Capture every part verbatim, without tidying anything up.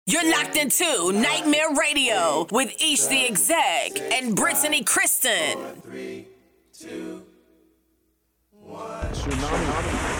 You're locked into Nightmare Radio with Ish the Exec and Brittany Kristen. Three, two, one. Tsunami.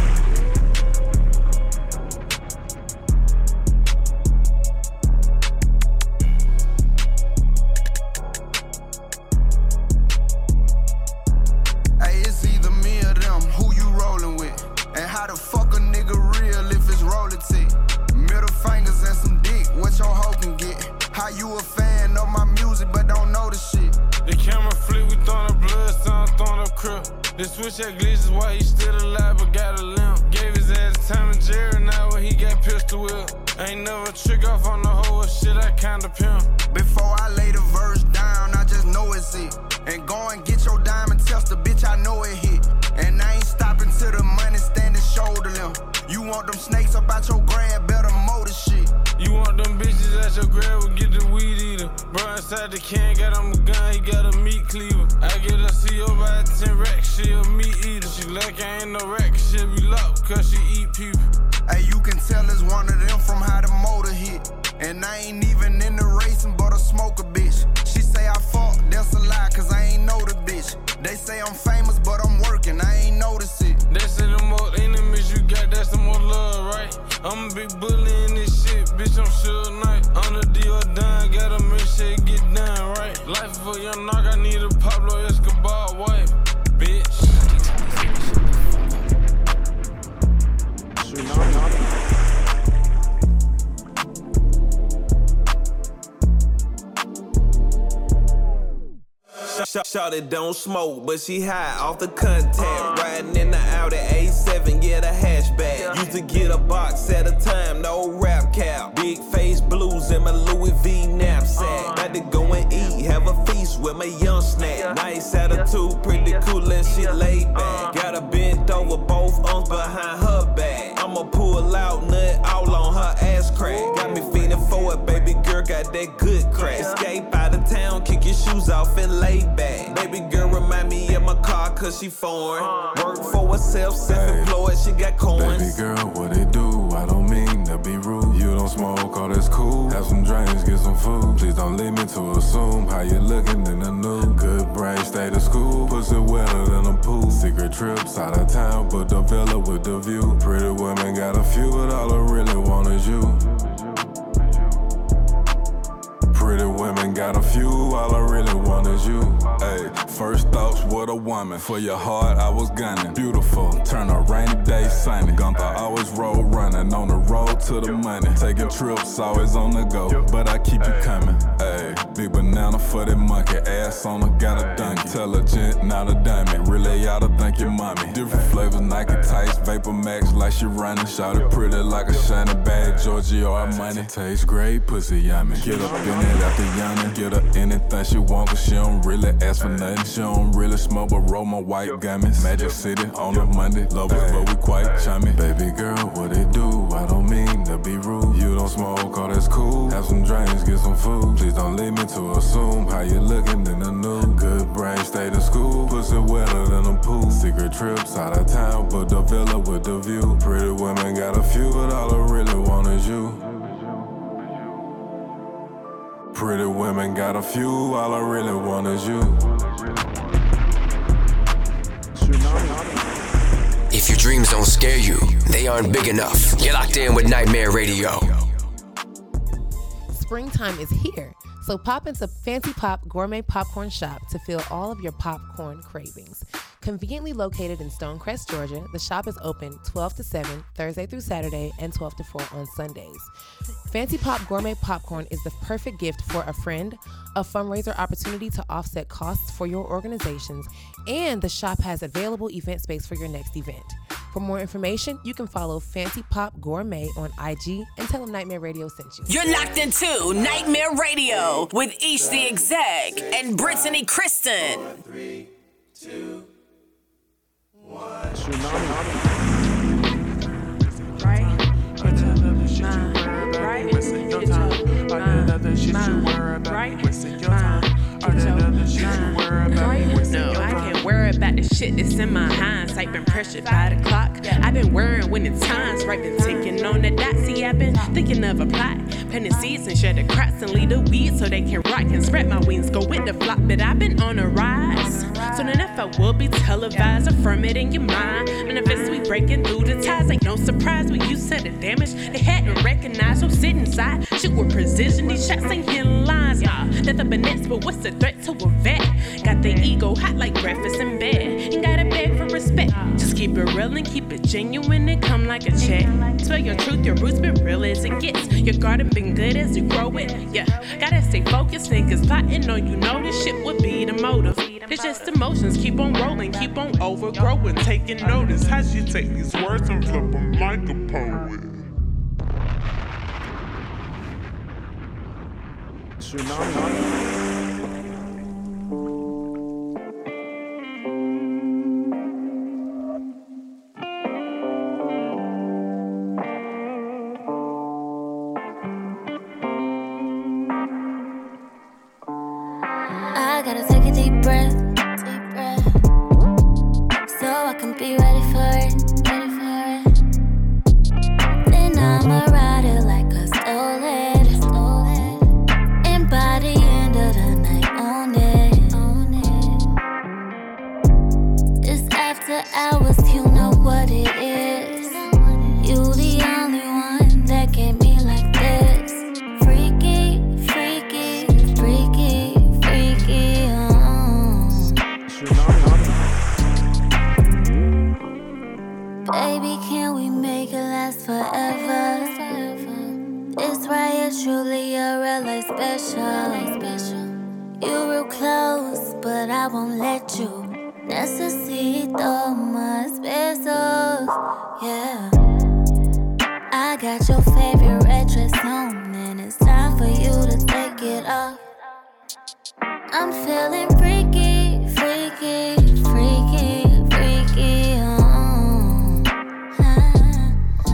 How the fuck a nigga real if it's royalty? Middle fingers and some dick, what your hoe can get? How you a fan of my music but don't know the shit? The camera flip, we throwing up blood, son, throwing up crib. The switch that glitches why he still alive but got a limp. Gave his ass time in Jerry, now when he got pistol whip. Ain't never trick off on the whole shit, I kinda pimp. Before I lay the verse down, I just know it's it. And go and get your diamond tester, bitch, I know it hit. And I ain't stopping till the money standing shoulder limb. You want them snakes up out your grab, better motor shit. You want them bitches at your grab, well, get the weed eater. Bro inside the can, got him a gun, he got a meat cleaver. I get a C O by ten racks, she a meat eater. She lucky I ain't no rack, she be locked, cause she eat people. Hey, you can tell it's one of them from how the motor hit. And I ain't even in the racing, but a smoker bitch. She say I fuck, that's a lie, cause I ain't know the bitch. They say I'm famous, but I'm working, I ain't notice it. They say the more enemies you got, that's the more love, right? I'm a big bully in this shit, bitch, I'm Suge Knight. On the deal done, gotta make sure it get done, right? Life for young knock, I need a Pablo Escobar wife, bitch. Shawty don't smoke, but she high off the contact. Riding in the Audi A seven, yeah, the hatchback. Used to get a box at a time, no rap cap. Big face blues in my Louis V knapsack. About to go and eat, have a feast with my young snack. Nice attitude, pretty cool and she laid back. Got her bent over, both arms behind her back. I'ma pull out, nut all on her ass crack. Got me feeling for it, baby girl, got that good crack. Escape out of town, kick your shoes off and lay back. Baby girl remind me of my car cause she foreign. Work for herself, self-employed, she got coins. Baby girl, what it do? I don't mean to be rude. You don't smoke, all that's cool. Have some drinks, get some food. Please don't leave me to assume how you looking in the nude. Good brain, stay to school. Pussy wetter than a pool. Secret trips out of town, but the villa with the view. Pretty women got a few, but all I really want is you. Pretty women got a few, all I really want is you. Ay, first thoughts, what a woman. For your heart, I was gunning. Beautiful, turn a rainy day sunny. Gunther always road running, on the road to the money. Taking trips, always on the go, but I keep you coming. Ay, big banana for that monkey. Ass on her, got a donkey. Intelligent, not a dummy. Really oughta thank your mommy. Different flavors, Nike tights, Vapor Max like she running. Shout it pretty like a shiny bag, Giorgio Armani. Tastes great, pussy yummy. Get up in it after yawning. Get her anything she want, cause she don't really ask for nothing. She don't really smoke, but roll my white gummies. Magic City on a Monday, lovers, but we quite chummy. Baby girl, what it do? I don't mean to be rude. You don't smoke, all that's cool. Have some drinks, get some food. Please don't leave me to assume how you looking in the nude. Good brain, stay to school. Pussy wetter than a pool. Secret trips out of town, but the villa with the view. Pretty women got a few, but all I really want is you. Pretty women got a few, all I really want is you. If your dreams don't scare you, they aren't big enough. You're locked in with Nightmare Radio. Springtime is here, so pop into Fancy Pop Gourmet Popcorn Shop to fill all of your popcorn cravings. Conveniently located in Stonecrest, Georgia, the shop is open twelve to seven, Thursday through Saturday, and twelve to four on Sundays. Fancy Pop Gourmet Popcorn is the perfect gift for a friend, a fundraiser opportunity to offset costs for your organizations, and the shop has available event space for your next event. For more information, you can follow Fancy Pop Gourmet on I G and tell them Nightmare Radio sent you. You're locked into Nightmare Radio with Ish the Exec and Brittany Kristen. Three, two, one. Right? It's a mind, right? It's a mind, right? It's a mind, right? No, I can't worry about this shit that's in my hindsight. Been pressured by the clock. I've been worrying when the time's right. Been ticking on the dot. See, I've been thinking of a plot. Planting seeds and share the crops and lead the weeds so they can rock and spread my wings. Go with the flock, but I've been on a rise. Soon enough I will be televised. Affirm it in your mind. Manifest we breaking through the ties. Ain't no surprise we used to the damage. They had to recognize. So sit inside. Shoot with precision. These shots ain't hitting lines. Y'all, nothing but nets, but what's the threat to a vet? Got the ego hot like breakfast in bed. Ain't gotta beg for respect. Just keep it real and keep it genuine and come like a check. Tell your truth, your roots been real as it gets. Your garden been good as you grow it. Yeah, gotta stay focused, niggas plotting on you know this shit would be the motive. It's just emotions, keep on rolling, keep on overgrowing, taking notice. How she take these words and flip them like a poet. Tsunami. I gotta take a deep breath, deep breath, so I can be ready for it, ready for it. Then I'ma ride it like I stole it, stole it. And by the end of the night, own it, own it. This after hours, you know what it is. You the only one that get me like this. Freaky, freaky, freaky. Baby, can we make it last forever? This right is truly a real life special. You real close, but I won't let you. Necesito más besos, yeah. I got your favorite red dress on, and it's time for you to take it off. I'm feeling freaky, freaky, freaky, freaky. Uh, uh,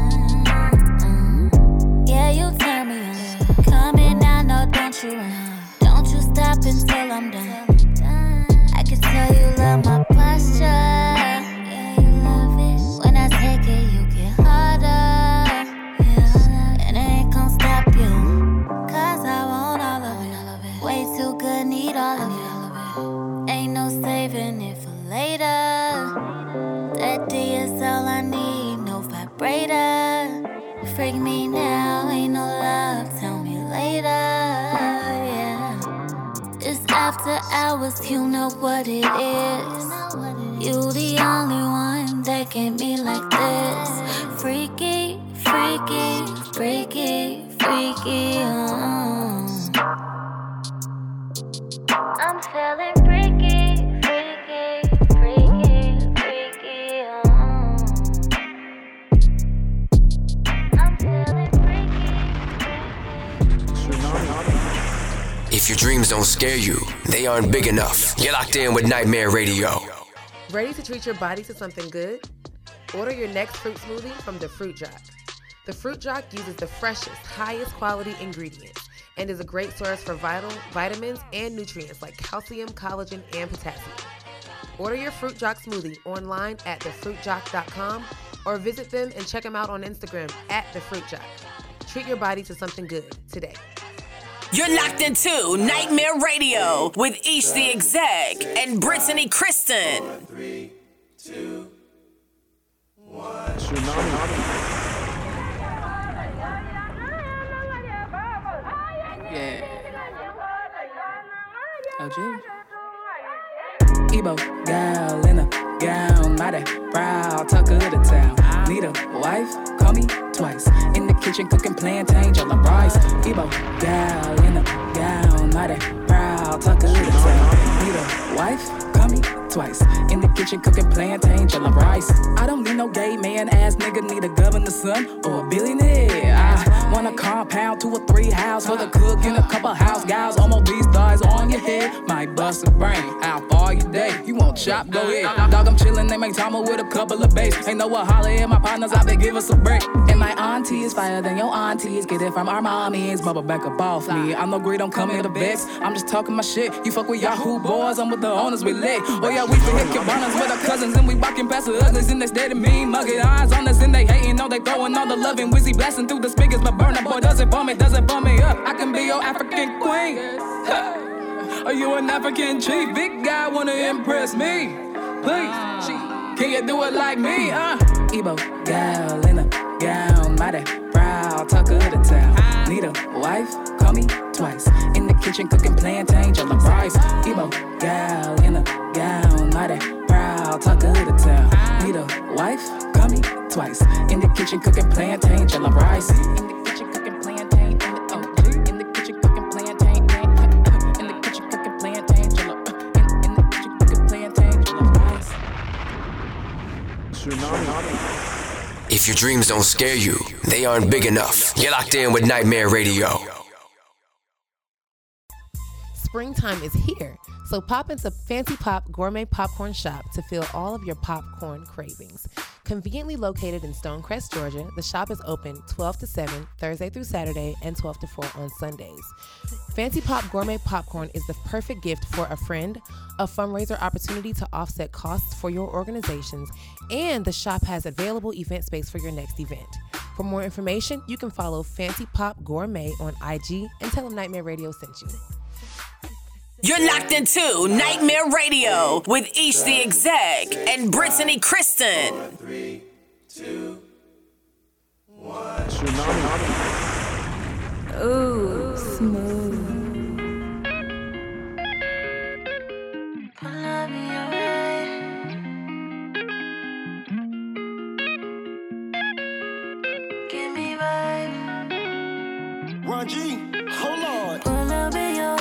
uh, yeah, you turn me on. Coming now, no, don't you run. Don't you stop until I'm done. I can tell you love my posture. Yeah, you love it. When I take it, you get harder. Yeah, and it ain't gon' stop you. Cause I want all of it. Way too good, need all of it. Ain't no saving it for later. That D is all I need, no vibrator. Freak me now, ain't no love, tell me later. Yeah, it's after hours, you know what it is. You the only one that get me like this. Freaky, freaky, freaky, freaky. Uh. I'm feeling freaky, freaky, freaky, freaky. Uh. I'm feeling freaky, freaky. If your dreams don't scare you, they aren't big enough. You're locked in with Nightmare Radio. Ready to treat your body to something good? Order your next fruit smoothie from the Fruit Jock. The Fruit Jock uses the freshest, highest quality ingredients and is a great source for vital vitamins and nutrients like calcium, collagen, and potassium. Order your Fruit Jock smoothie online at the fruit jock dot com or visit them and check them out on Instagram at the Fruit Jock. Treat your body to something good today. You're locked into Nightmare Radio with Ish the Exec and Brittany Kristen. Three, two, one. Yeah. O G. Ebo, gal in a gown, mighty proud, talk of the town. Need a wife, call me twice. In the kitchen cooking plantain, jollof rice. Ebo, gal in a gown, mighty proud, talk of the town. Need a wife, call me twice. In the kitchen cooking plantain, jollof rice. I don't need no gay man ass nigga, need a governor's son or a billionaire. I Want a compound, two or three house for the cook and a couple house gals. Almost these thighs on your head, might bust a brain. How far you day? You want chop? Go ahead. Dog, I'm chillin', they make time with a couple of bass. Ain't know what holler at my partners, I been give us a break. And my auntie is fire than your aunties. Get it from our mommies, bubble back up off me. I'm no greed, don't come here to vex. I'm just talking my shit. You fuck with Yahoo boys, I'm with the owners, we lit. Oh yeah, we can hit cabanas with our cousins and we walking past the uglies and they steady mean mugging eyes on us and they hating, know they throwing all the loving. Wizzy blasting through the speakers, but burn boy doesn't bum it, doesn't bum me up. I can be your African queen. Are you an African chief? Big guy wanna impress me. Please, can you do it like me? Uh, Igbo gal in a gown, mighty proud, talk of the town. Need a wife? Call me twice. In the kitchen cooking plantain, jollof rice. Igbo gal in a gown, mighty proud, talk of the town. Need a wife? Call me twice. In the kitchen cooking plantain, jollof rice. In the kitchen cooking plantain, in the oh, in the kitchen cooking plantain, in the kitchen cooking plantain, jollof. In the kitchen cooking plantain, jollof rice. Tsunami. If your dreams don't scare you, they aren't big enough. You're locked in with Nightmare Radio. Springtime is here, so pop into Fancy Pop Gourmet Popcorn Shop to fill all of your popcorn cravings. Conveniently located in Stonecrest, Georgia, the shop is open twelve to seven, Thursday through Saturday, and twelve to four on Sundays. Fancy Pop Gourmet Popcorn is the perfect gift for a friend, a fundraiser opportunity to offset costs for your organizations, and the shop has available event space for your next event. For more information, you can follow Fancy Pop Gourmet on I G and tell them Nightmare Radio sent you. You're locked into Nightmare Radio with Ish the Exec and Brittany Kristen. Three, two, one. Tsunami. Ooh, smooth. Give me vibe. Ron G, hold on. Pull up in your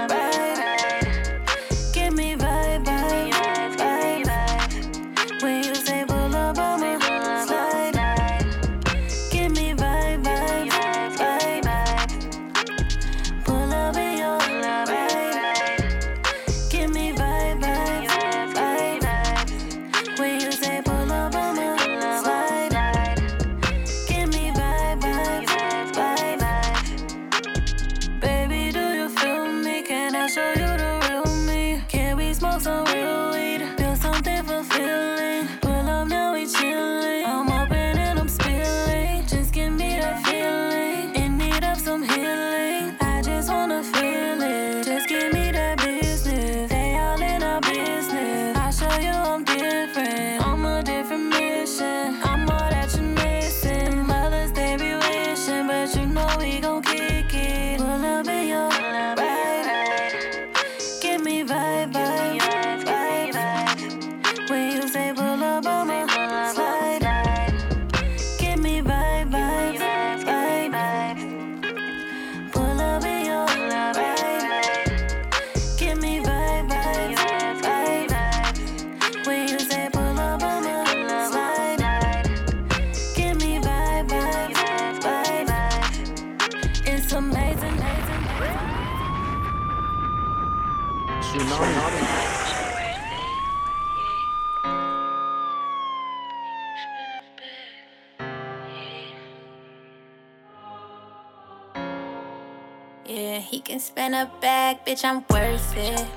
Yeah, he can spend a bag, bitch, I'm worth it.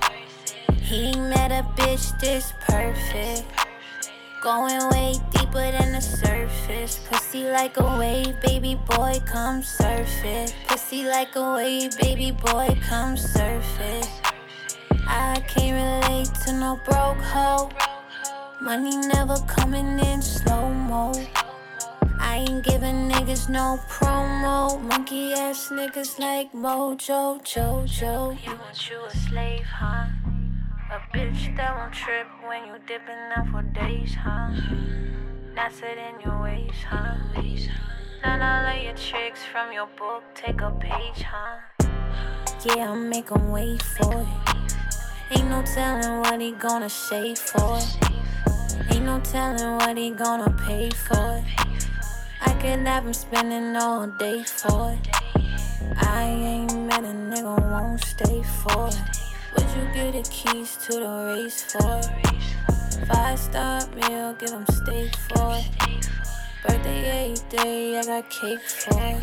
He ain't met a bitch this perfect. Going way deeper than the surface. Pussy like a wave, baby boy, come surf it. Pussy like a wave, baby boy, come surf it. I can't relate to no broke hoe. Money never coming in slow-mo. I ain't giving niggas no promo. Monkey ass niggas like Mojo, Jojo. You want you a slave, huh? A bitch that won't trip when you dipping out for days, huh? Not sit in your ways, huh? Not all of your tricks from your book, take a page, huh? Yeah, I'll make him wait for it. Ain't no telling what he gonna shave for it. Ain't no telling what he gonna pay for it. I could have him spending all day for it. I ain't met a nigga won't stay for it. Would you give the keys to the race for it? Five star meal, give him steak for it. Birthday eighth day, I got cake for it.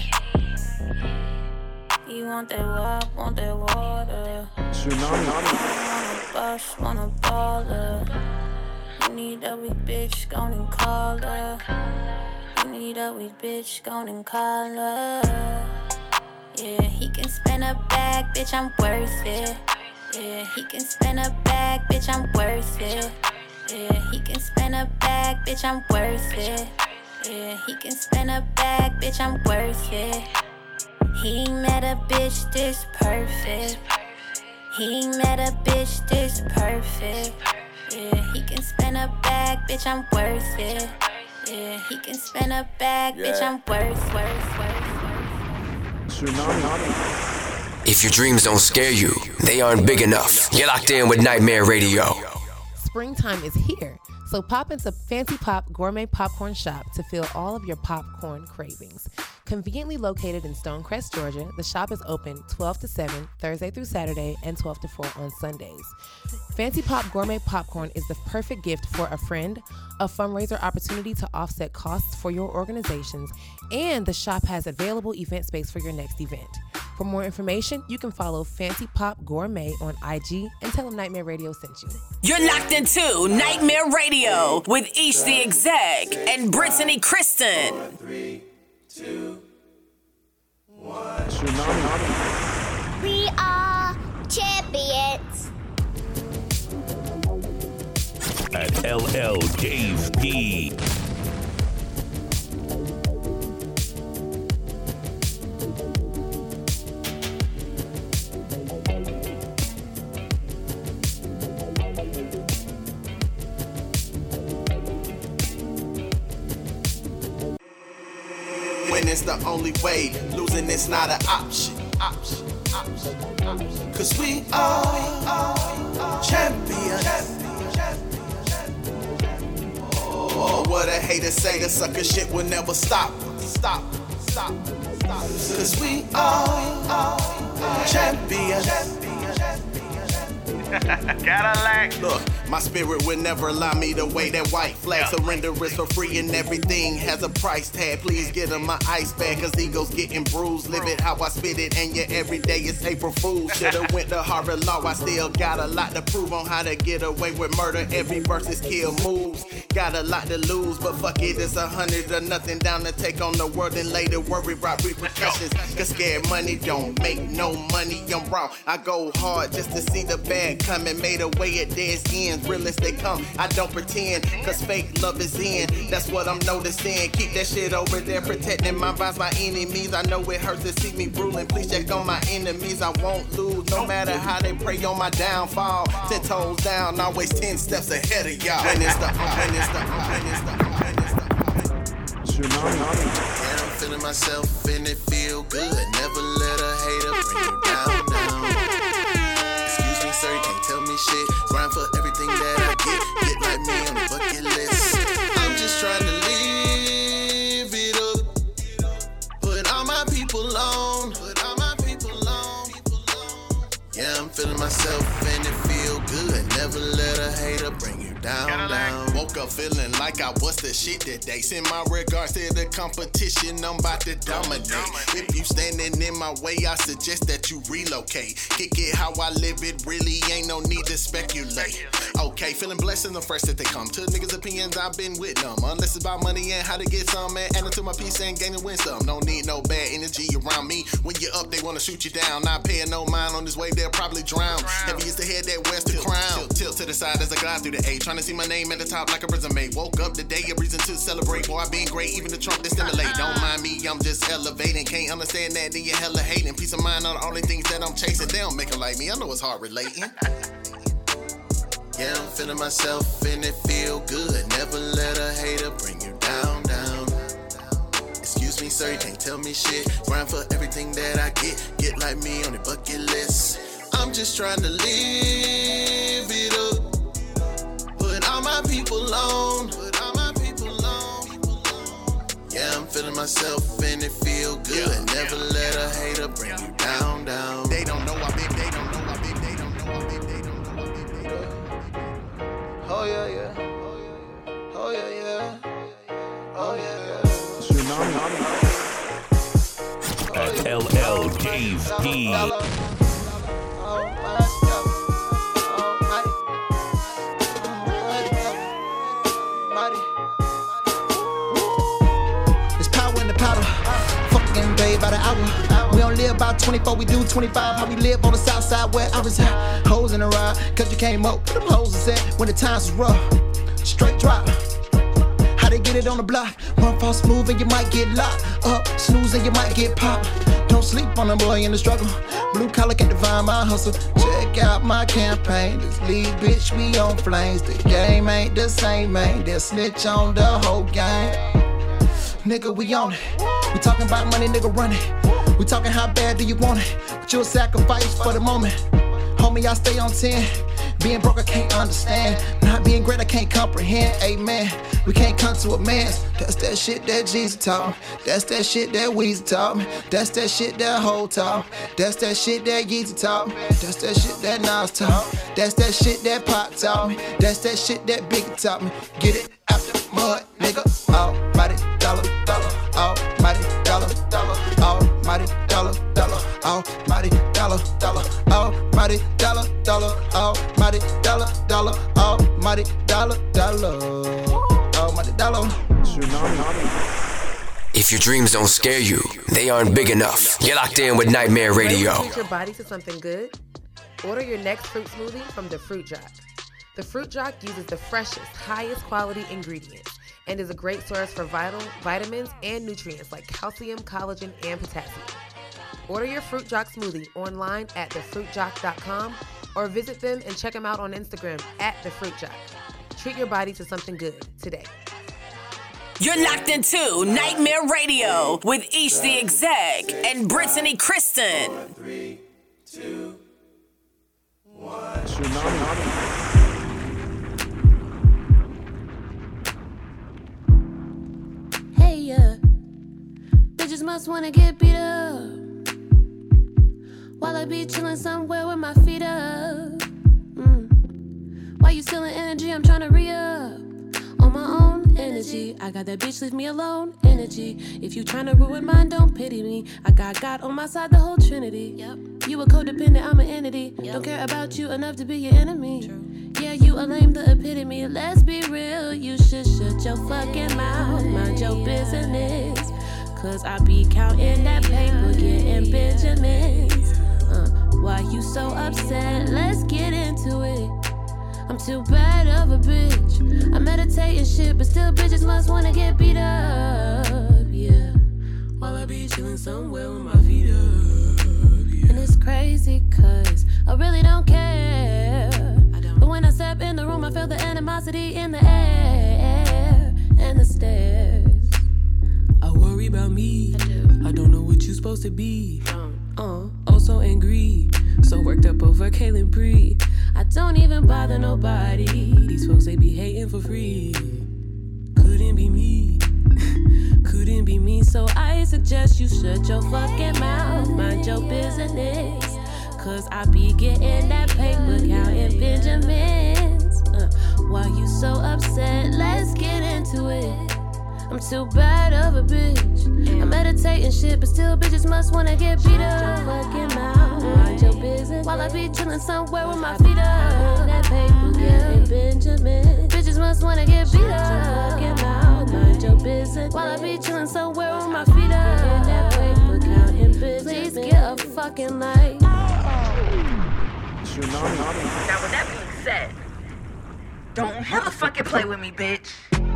You want that walk, want that water. Tsunami. Want a bus, want a baller. You need a weak bitch, go and call her. You need a weak bitch, go and call her. Yeah, he can spend a bag, bitch, I'm worth it. Yeah, he can spend a bag, bitch, I'm worth it. Yeah, he can spend a bag, bitch, I'm worth it. Yeah, he can spend a bag, bitch, I'm worth it. He ain't met a bitch this perfect. He ain't met a bitch this perfect. Yeah, he can spend a bag, bitch, I'm worth it. Yeah, he can spend a bag, bitch, I'm worth, worth, worth. Tsunami. If your dreams don't scare you, they aren't big enough. You're locked in with Nightmare Radio. Springtime is here, so pop into Fancy Pop Gourmet Popcorn Shop to fill all of your popcorn cravings. Conveniently located in Stonecrest, Georgia, the shop is open twelve to seven, Thursday through Saturday, and twelve to four on Sundays. Fancy Pop Gourmet Popcorn is the perfect gift for a friend, a fundraiser opportunity to offset costs for your organizations, and the shop has available event space for your next event. For more information, you can follow Fancy Pop Gourmet on I G and tell them Nightmare Radio sent you. You're locked into Nightmare Radio with Ish the Exec and Brittany Kristen. Three, two, one. Tsunami. We are champions. At L L Dave D. When it's the only way, losing is not an option. Option, option, option. Cause we are champions. Oh, what a hater say, the sucker shit will never stop. Stop, stop, stop. Cause we are champions. Cadillac. Look, my spirit will never allow me to weigh that white flag. Surrender is for free and everything has a price tag. Please get him my ice bag, cause ego's getting bruised. Live it how I spit it, and yeah, every day it's April Fool's. Should've went to Harvard Law, I still got a lot to prove on how to get away with murder. Every verse is kill moves. Got a lot to lose, but fuck it, it's a hundred or nothing down to take on the world and later worry about repercussions. Cause scared money don't make no money, I'm wrong. I go hard just to see the bad coming. Made a way at dead ends, real as they come. I don't pretend, cause fake love is in. That's what I'm noticing. Keep that shit over there, protecting my vibes, my enemies. I know it hurts to see me ruling. Please check on my enemies. I won't lose, no matter how they pray on my downfall. Ten toes down, always ten steps ahead of y'all. When it's the, when it's the, when it's the, when it's the. Tsunami. Yeah, I'm feeling myself and it feel good. Never let a hater bring you down, down. Excuse me, sir, you can't tell me shit. Grind for everything that I get. Get like me on the bucket list. I'm just trying to live it up. Put all my people on. Put all my people on. Yeah, I'm feeling myself and it feel good. Never let a hater bring you down, down. Woke up feeling like I was the shit today. Send my regards to the competition, I'm about to dominate. If you standing in my way, I suggest that you relocate. Kick it how I live it, really ain't no need to speculate. Okay, feeling blessed and the first that they come. To niggas' opinions, I've been with them. Unless it's about money and how to get some, man. Add it to my piece and gain and win some. No need no bad energy around me. When you're up, they wanna shoot you down. Not paying no mind on this wave, they'll probably drown. Heavy is the head that wears the crown. Tilt, tilt to the side as I glide through the A. Trying to see my name at the top like a resume. Woke up today, a reason to celebrate. Boy, I been great, even the Trump that stimulate. Don't mind me, I'm just elevating. Can't understand that, then you hella hating. Peace of mind on all the things that I'm chasing. They don't make them like me, I know it's hard relating. Yeah, I'm feeling myself and it feel good. Never let a hater bring you down, down. Excuse me, sir, you can't tell me shit. Grind for everything that I get. Get like me on the bucket list. I'm just trying to live it up. Put all my people on. Put all my people on. Yeah, I'm feeling myself and it feel good. Yeah, Never yeah, let a hater bring yeah. you down, down. They don't know I been, they don't know I been, they don't know I been, they don't know I been, they don't know. Oh yeah, yeah. Oh yeah, yeah. Oh yeah, yeah. Tsunami. At L L Dave D. By the hour. We don't live by twenty-four, we do twenty-five. How we live on the south side where I was at. Hoes in the ride, cause you came up. Them hoes is at when the times was rough. Straight drop. How they get it on the block? One false move and you might get locked up. Snooze and you might get popped. Don't sleep on them boy in the struggle. Blue collar can't define my hustle. Check out my campaign. This lead bitch, we on flames. The game ain't the same, man. They'll snitch on the whole game. Nigga, we on it. We talking about money, nigga, run it. We talking how bad do you want it? But you'll sacrifice for the moment. Homie, I stay on ten. Being broke, I can't understand. Not being great, I can't comprehend. Amen. We can't come to a man's. That's that shit that Jesus taught me. That's that shit that Weezy taught me. That's that shit that Ho taught me. That's that shit that Yeezy taught me. That's that shit that Nas taught me. That's that shit that Pop taught me. That's that shit that Biggie taught me. Get it out the mud, nigga. Almighty dollar, dollar. Almighty dollar, dollar. Almighty dollar, dollar. Almighty dollar, dollar. Almighty dollar, dollar. Almighty dollar, dollar. Almighty dollar, dollar. Almighty dollar. If your dreams don't scare you, they aren't big enough. You're locked in with Nightmare Radio. Ready to treat your body to something good? Order your next fruit smoothie from the Fruit Jock. The Fruit Jock uses the freshest, highest quality ingredients and is a great source for vital vitamins and nutrients like calcium, collagen, and potassium. Order your Fruit Jock smoothie online at the fruit jock dot com or visit them and check them out on Instagram at the Fruit Jock. Treat your body to something good today. You're locked into Nightmare Radio with Ish the Exec and Brittany Kristen. Three, two, one. Hey, yeah. Bitches must wanna get beat up while I be chillin' somewhere with my feet up. Mm. While you stealing energy, I'm tryna re-up on my own energy. I got that bitch leave me alone energy. If you tryna ruin mine, don't pity me. I got God on my side, the whole trinity. Yep. You a codependent, I'm an entity. Yep. Don't care about you enough to be your enemy. True. Yeah, you a lame, the epitome. Let's be real, you should shut your fucking mouth. Mind your business. Cause I be counting that paper, getting Benjamins. Uh, why you so upset? Let's get into it. I'm too bad of a bitch. I meditate and shit, but still bitches must wanna get beat up, yeah. While I be chillin' somewhere with my feet up, yeah. And it's crazy cause I really don't care. I don't. But when I step in the room, I feel the animosity in the air and the stairs. I worry about me. I do. I don't know what you supposed to be. Uh, oh so angry. So worked up over Kaylin Bree. I don't even bother nobody. These folks, they be hating for free. Couldn't be me. Couldn't be me. So I suggest you shut your fucking mouth. Mind your business. Cause I be getting that paper, counting Benjamins. Uh, why you so upset? Let's get into it. I'm too bad of a bitch. I meditate and shit, but still bitches must wanna get beat up. Fucking mouth, mind your business. While I be chillin' somewhere with my feet up. That paper, getting Benjamin. Bitches must wanna get beat up. Fucking mouth, mind your business. While I be chillin' somewhere with my feet up. That paper, counting Benjamin. Please get a fucking light. Now with that being said, don't ever fucking play with me, bitch.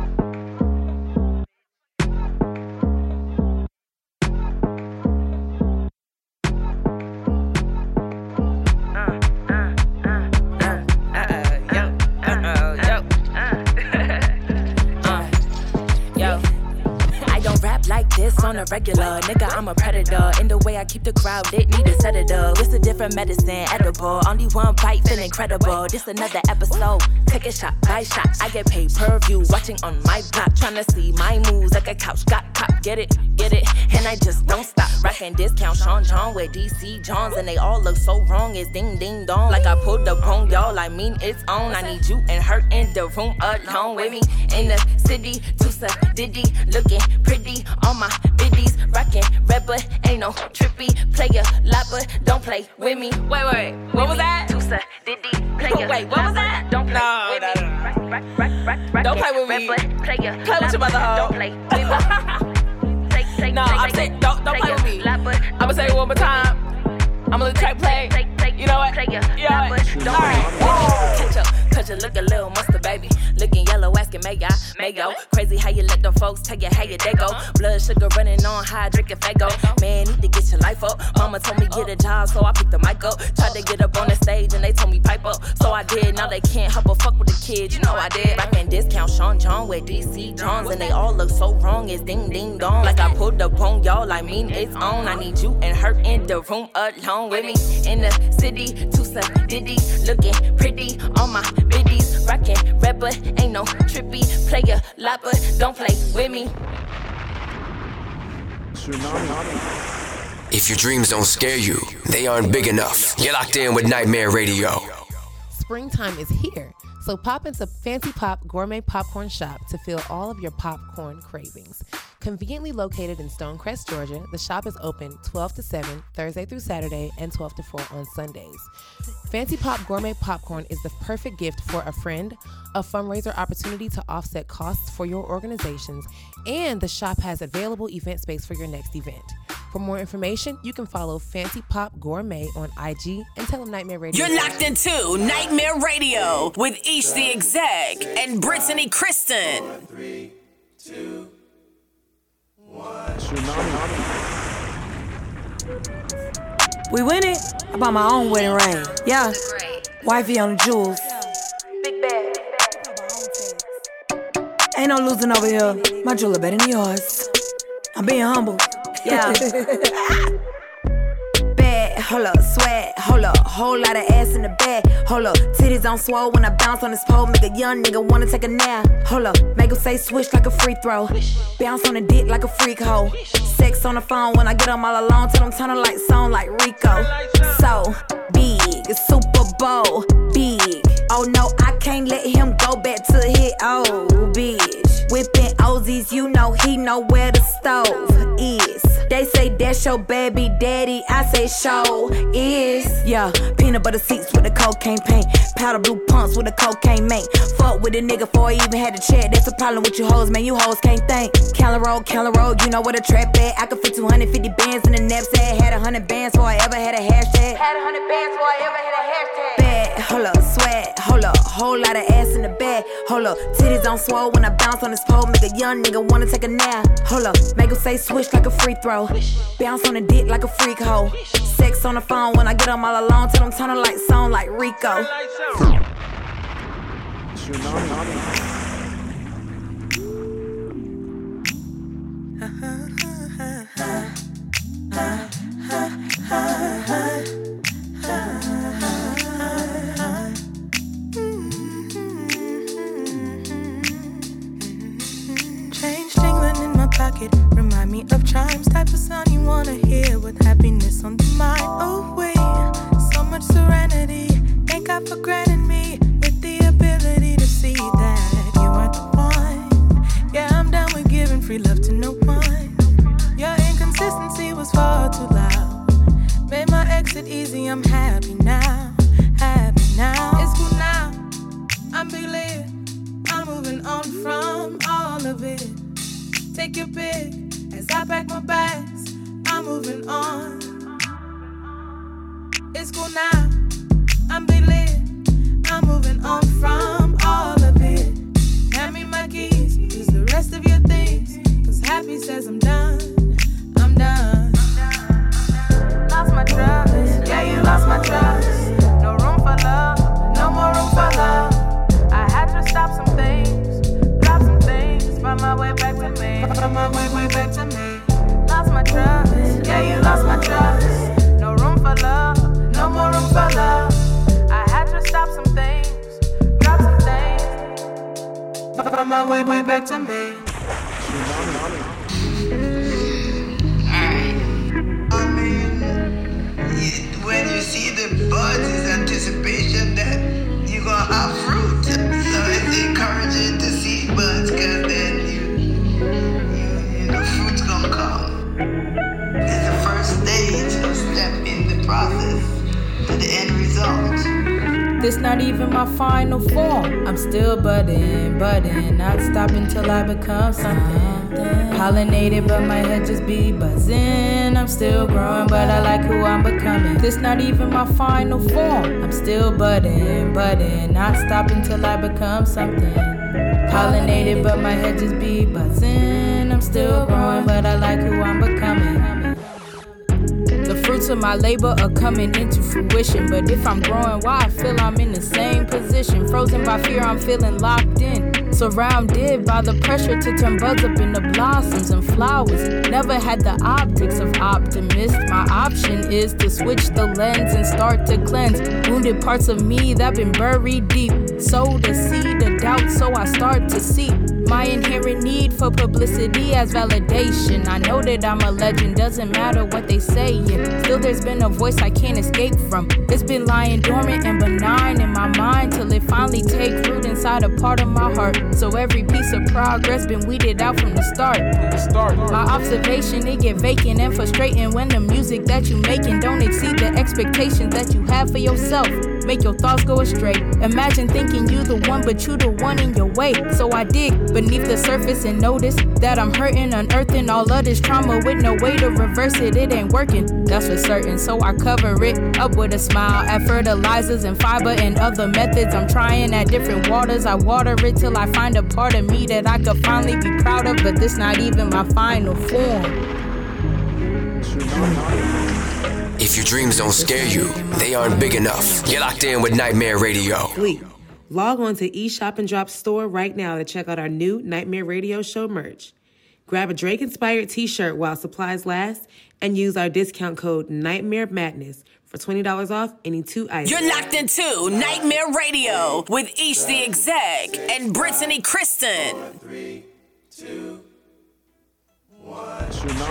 On a regular, nigga, I'm a predator. In the way I keep the crowd lit, need a sedative. This a different medicine, edible. Only one bite, feel incredible. This another episode. Take a shot, buy shot. I get paid per view. Watching on my block, tryna see my moves like a couch. Got cop, get it? get it, and I just don't stop. Rockin' discount Sean John with D C Johns, and they all look so wrong. It's ding ding dong. Like I pulled up on y'all, I mean it's on. I need you and her in the room alone with me. In the city, Tusa, Diddy, looking pretty on my biddies. Rockin' red, but ain't no trippy. Player, lot, but don't play with me. Wait, wait, what was that? Tusa, Diddy, player. Wait, what was that? Don't play no, with no, me. No, no. Rock, rock, rock, rock, don't play with me. Player, play with your mother hoe. Don't play with me. No, I'm saying, don't, don't play with me. I'ma say it one more time. I'ma let the track play. You know what? You know what? Alright. Catch up, cause you look a little mustard, baby. Looking yellow, asking, may I, may go. Crazy how you let them folks tell you how you they go. Blood sugar running on high, drinking Fago. Man, need to get your life up. Mama told me get a job, so I picked the mic up. Tried to get up on the stage and they told me pipe up. So I did, now they can't help but fuck with the kids. You know I did. Rockin' discount Sean John with D C Johns, and they all look so wrong. It's ding ding dong. Like I pulled up on y'all, I mean it's on. I need you and her in the room alone with me. In the city, Tusa, Diddy, looking pretty on my biddies. Rockin' red, but ain't no trippy. Player, lot, but don't play with me. If your dreams don't scare you, they aren't big enough. You're locked in with Nightmare Radio. Springtime is here, so pop into Fancy Pop Gourmet Popcorn Shop to fill all of your popcorn cravings. Conveniently located in Stonecrest, Georgia, the shop is open twelve to seven, Thursday through Saturday, and twelve to four on Sundays. Fancy Pop Gourmet Popcorn is the perfect gift for a friend, a fundraiser opportunity to offset costs for your organizations, and the shop has available event space for your next event. For more information, you can follow Fancy Pop Gourmet on I G and tell them Nightmare Radio. You're locked into Nightmare Radio with Ish the Exec and Brittany Kristen. Three, two, we win it. I bought my own wedding ring. Yeah. Wifey on the jewels. Big bag. Ain't no losing over here. My jeweler better than yours. I'm being humble. Yeah. Bad, hold up, swag, hold up, whole lot of ass in the bag. Hold up, titties on swole when I bounce on this pole. Make a young nigga wanna take a nap. Hold up, make him say swish like a free throw. Bounce on the dick like a freak hoe. Sex on the phone when I get them all alone. Tell them turn the lights on like Rico. So big, it's Super Bowl, big. Oh no, I can't let him go back to his old bitch. Whipping Ozies, you know he know where the stove is. They say that's your baby daddy, I say show is. Yeah, peanut butter seats with the cocaine paint. Powder blue pumps with the cocaine mate. Fuck with a nigga before I even had to chat. That's the problem with you hoes, man, you hoes can't think. Caloroll, Caloroll, you know where the trap at. I could fit two hundred fifty bands in the knapsack. Had a hundred bands before I ever had a hashtag. Had a hundred bands before I ever had a hashtag. Bad, hold up, swag, hold up, whole lot of ass in the bag. Hold up, titties on swole when I bounce on this pole. Make a young nigga wanna take a nap. Hold up, make him say swish like a free throw. Bounce on the dick like a freak hoe. Sex on the phone when I get them all alone. Tell them turn the lights on like Rico. Change jingling in my pocket, remind me of chimes. Type of sound you wanna hear with happiness on the mind. Oh wait, so much serenity. Thank God for granting me with the ability to see that you aren't the one. Yeah, I'm down with giving free love to no one. Your inconsistency was far too loud. Made my exit easy, I'm happy now. Happy now. It's cool now, I'm big lit. I'm moving on from all of it. Take your pick as I pack my bags. I'm moving on. It's cool now, I'm big lit. I'm moving on from all of it. Hand me my keys, use the rest of your things. Cause happy says I'm done, I'm done. Lost my trust, yeah you lost my trust. No room for love, no more room for love. I had to stop some things, drop some things. Find my way back to me, find my way, way back to me. Lost my trust, yeah you lost my trust. No room for love, no more room for love. I had to stop some things, drop some things. Find my way, way back to me. the buds is anticipation that you're gonna have fruit. So it's encouraging to see buds, cause then you, you, you the fruit's gonna come. It's the first stage of step in the process to the end result. This not even my final form. I'm still budding, budding, not stopping till I become something. Pollinated, but my head just be buzzing. I'm still growing, but I like who I'm becoming. This not even my final form. I'm still budding, budding, not stopping till I become something. Pollinated, but my head just be buzzing. I'm still growing, but I like who I'm becoming. The fruits of my labor are coming into fruition. But if I'm growing, why I feel I'm in the same position. Frozen by fear, I'm feeling locked in. Surrounded by the pressure to turn buds up into blossoms and flowers. Never had the optics of optimist. My option is to switch the lens and start to cleanse wounded parts of me that been buried deep. Sow the seed of doubt, so I start to see my inherent need for publicity as validation. I know that I'm a legend, doesn't matter what they say. Still there's been a voice I can't escape from. It's been lying dormant and benign in my mind till it finally take root inside a part of my heart. So every piece of progress been weeded out from the start. From the start. My observation, it get vacant and frustrating when the music that you making don't exceed the expectations that you have for yourself. Make your thoughts go astray. Imagine thinking you the one, but you the one in your way. So I dig beneath the surface and notice that I'm hurting, unearthing all of this trauma with no way to reverse it. It ain't working, that's for certain. So I cover it up with a smile. Add fertilizers and fiber and other methods. I'm trying at different waters. I water it till I find a part of me that I could finally be proud of. But this not even my final form. If your dreams don't scare you, they aren't big enough. You're locked in with Nightmare Radio. Sweet. Log on to eShop and Drop store right now to check out our new Nightmare Radio show merch. Grab a Drake-inspired t-shirt while supplies last and use our discount code Nightmare Madness for twenty dollars off any two items. You're locked into Nightmare Radio with Ish the Exec and Brittany Kristen. Three, two, one.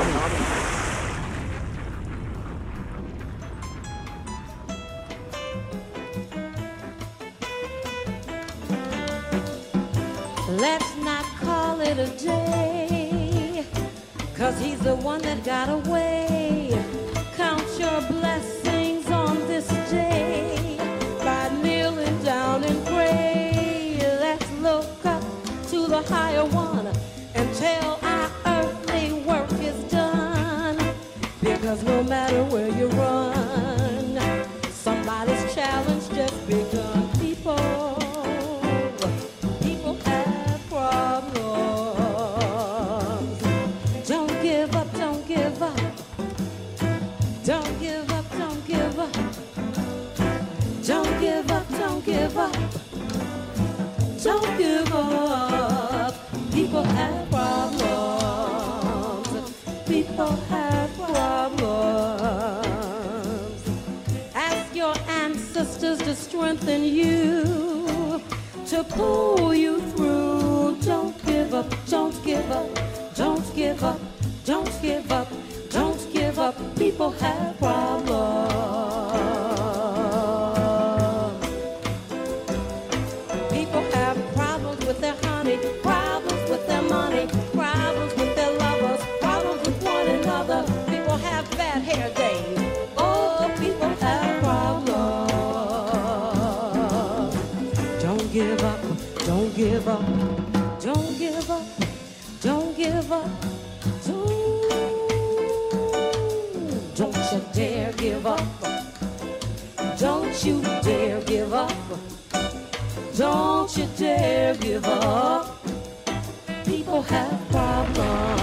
Let's not call it a day, 'cause he's the one that got away. Count your blessings on this day by kneeling down and pray. Let's look up to the higher one until our earthly work is done. Because no matter where you run, somebody's challenge just begun. People Don't give up, don't give up. Don't give up, don't give up. Don't give up. People have problems. People have problems. Ask your ancestors to strengthen you, to pull you through. Don't give up, don't give up. Don't give up, don't give up. Don't give up, people have problems. People have problems with their honey, problems with their money, problems with their lovers, problems with one another. People have bad hair days. Oh, people have problems. Don't give up, don't give up, don't give up, don't give up. Don't you dare give up. Don't you dare give up. Don't you dare give up. People have problems.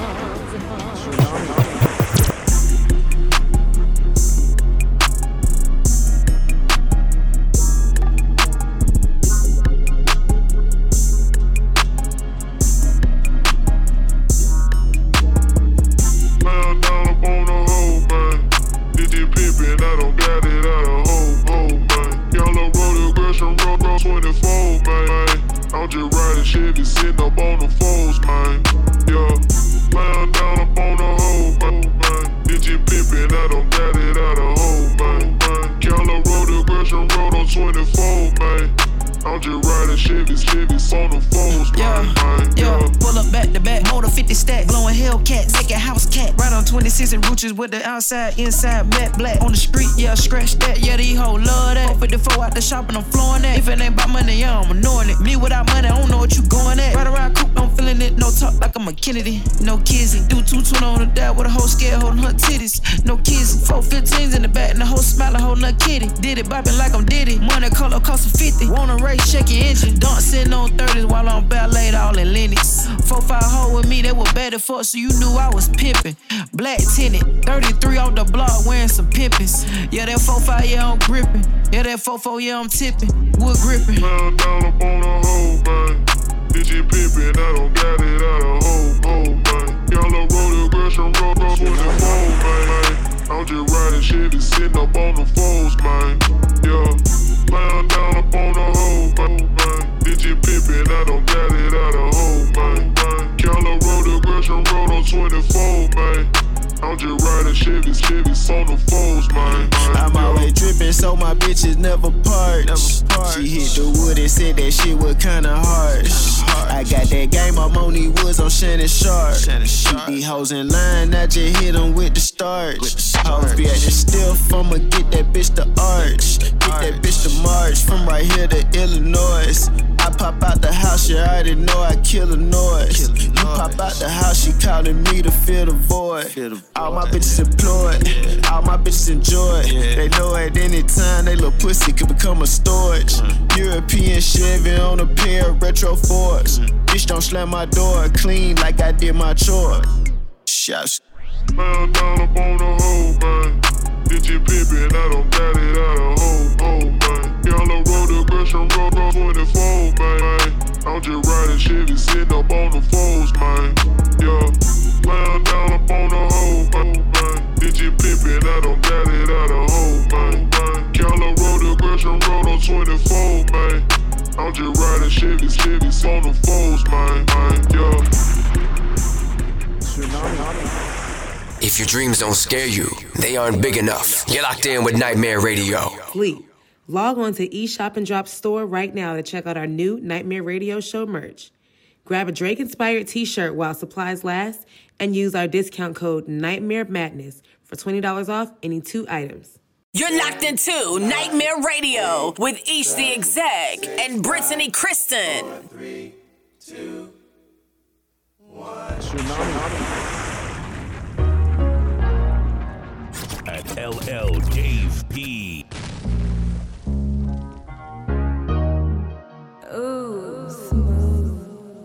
I'm just riding Chevy, sitting up on the foes, man. Yeah, lying down up on the hole, man. Bitch, you pimpin', I don't got it out of hole, man. Yellow road I'm just riding Chevys, Chevys on the foes, Yeah, man. yeah, pull up back to back, motor fifty stacks, blowing Hellcats, make a house cat. Right on twenty-six and Rooches with the outside, inside, matte black. On the street, yeah, scratch that, yeah, these hoes love that. four fifty-four out the shop and I'm flooring that. If it ain't about money, yeah, I'm annoying it. Me without money, I don't know what you going at. Ride around coupe, I'm feeling it, no talk like I'm a Kennedy. No kissing, do two twenty on the dad with a whole scared holding her titties. No kissing, four fifteens in the back and the whole smiling holding her kitty. Did it, bopping like I'm Diddy. Money color cost a fifty. Wanna race, shake your engine. Don't sit on thirties while I'm ballet all in Lennox. Four five hoe with me, they were bad as fuck, so you knew I was pimping. Black tinted, thirty-three off the block wearing some pimpins. Yeah, that four five, yeah, I'm gripping. Yeah, that four four, yeah, I'm tipping. Wood gripping. Man down up on the hoe, man. Did you pimpin'? I don't got it out of hoe, hoe, man. Yellow road aggression, road on twenty-four, man. I'm just riding Chevy, sitting up on the foes, man. Yeah, man down up on the hoe, man. Did you pimpin'? I don't got it out of hoe, man. Yellow road aggression, road on twenty-four, man. I'm just riding Chevys, Chevys on the foes, man. I'm always drippin', so my bitches never part. She hit the wood and said that shit was kinda harsh. I got that game, I'm on these woods, I'm Shannon Sharp. Keep these hoes in line, I just hit them with the starch. Hoes be at the stiff, I'ma get that bitch to arch. Get that bitch to March, from right here to Illinois. I pop out the house, you already know I kill a noise. You pop out the house, she calling me to fill the void. All my bitches employed, all my bitches enjoy. They know at any time they little pussy could become a storage. European Chevy on a pair of retro Fords. Bitch don't slam my door, clean like I did my chore. Shouts. Man down up on the hoe, man. Did you pimpin'? I don't got it out of hoe, hoe, man. Yellow road aggression, road on twenty-four, man. I'm just riding Chevy, sitting up on the foes, man. Yeah, man down up on the hoe, man. Did you pimpin'? I don't got it out of hoe, man. Yellow road aggression, road on twenty-four, man. I'm just riding Chevy, Chevy on the foes, man. Yeah. If your dreams don't scare you, they aren't big enough. You're locked in with Nightmare Radio. Fleet. Log on to eShop and Drop store right now to check out our new Nightmare Radio show merch. Grab a Drake-inspired t-shirt while supplies last and use our discount code Nightmare Madness for twenty dollars off any two items. You're locked into Nightmare Radio with Ish the Exec and Brittany Kristen. Three, two, one. At L L Dave P. Ooh, smooth.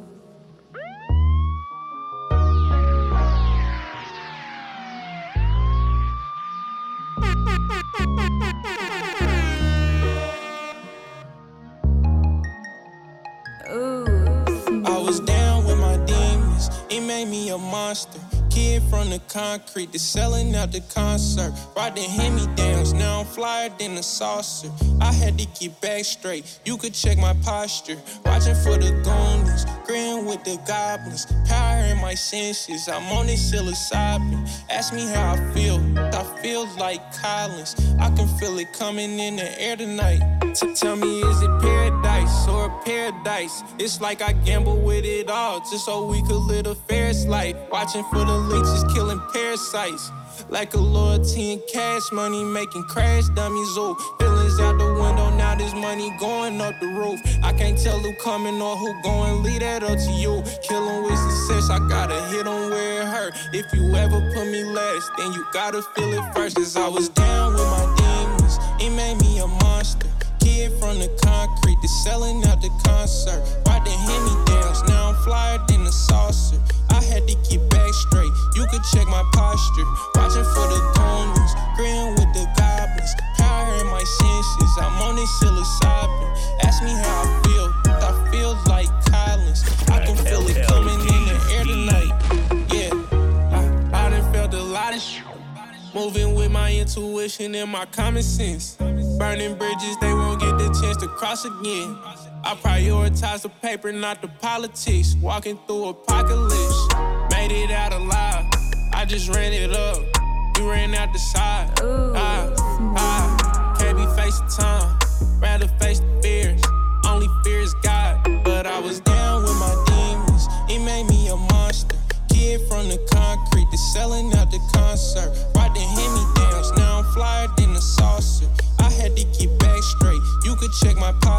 Ooh, I was down with my demons, it made me a monster. Kid from the concrete, to selling out the concert. Riding hand-me-downs, now I'm flyer than a saucer. I had to get back straight, you could check my posture. Watching for the goonies, grin with the goblins. Power in my senses, I'm on this psilocybin. Ask me how I feel, I feel like Collins. I can feel it coming in the air tonight. So tell me, is it paradise or a paradise? It's like I gamble with it all, just so we could live a Ferris life. Watching for the leeches killing parasites. Like a loyalty and cash money making crash dummies. Oh, feelings out the window, now this money going up the roof. I can't tell who coming or who going, leave that up to you. Killing with success, I gotta hit on where it hurt. If you ever put me last, then you gotta feel it first. Cause I was down with my demons, it made me a monster. Kid from the concrete, to selling out the concert. Riding hand-me-downs, now I'm flyer than a saucer. I had to get back straight, you could check my posture. Watching for the goonies, grin with the goblins. Power in my senses, I'm on this psilocybin. Ask me how I feel, I feel like Collins. I can feel it coming in the air tonight. Yeah, I, I done felt a lot of shit. Moving with my intuition and my common sense. Burning bridges, they won't get the chance to cross again. I prioritize the paper, not the politics. Walking through apocalypse, made it out alive. I just ran it up, you ran out the side. I, I can't be facing time, rather face the fears. Only fear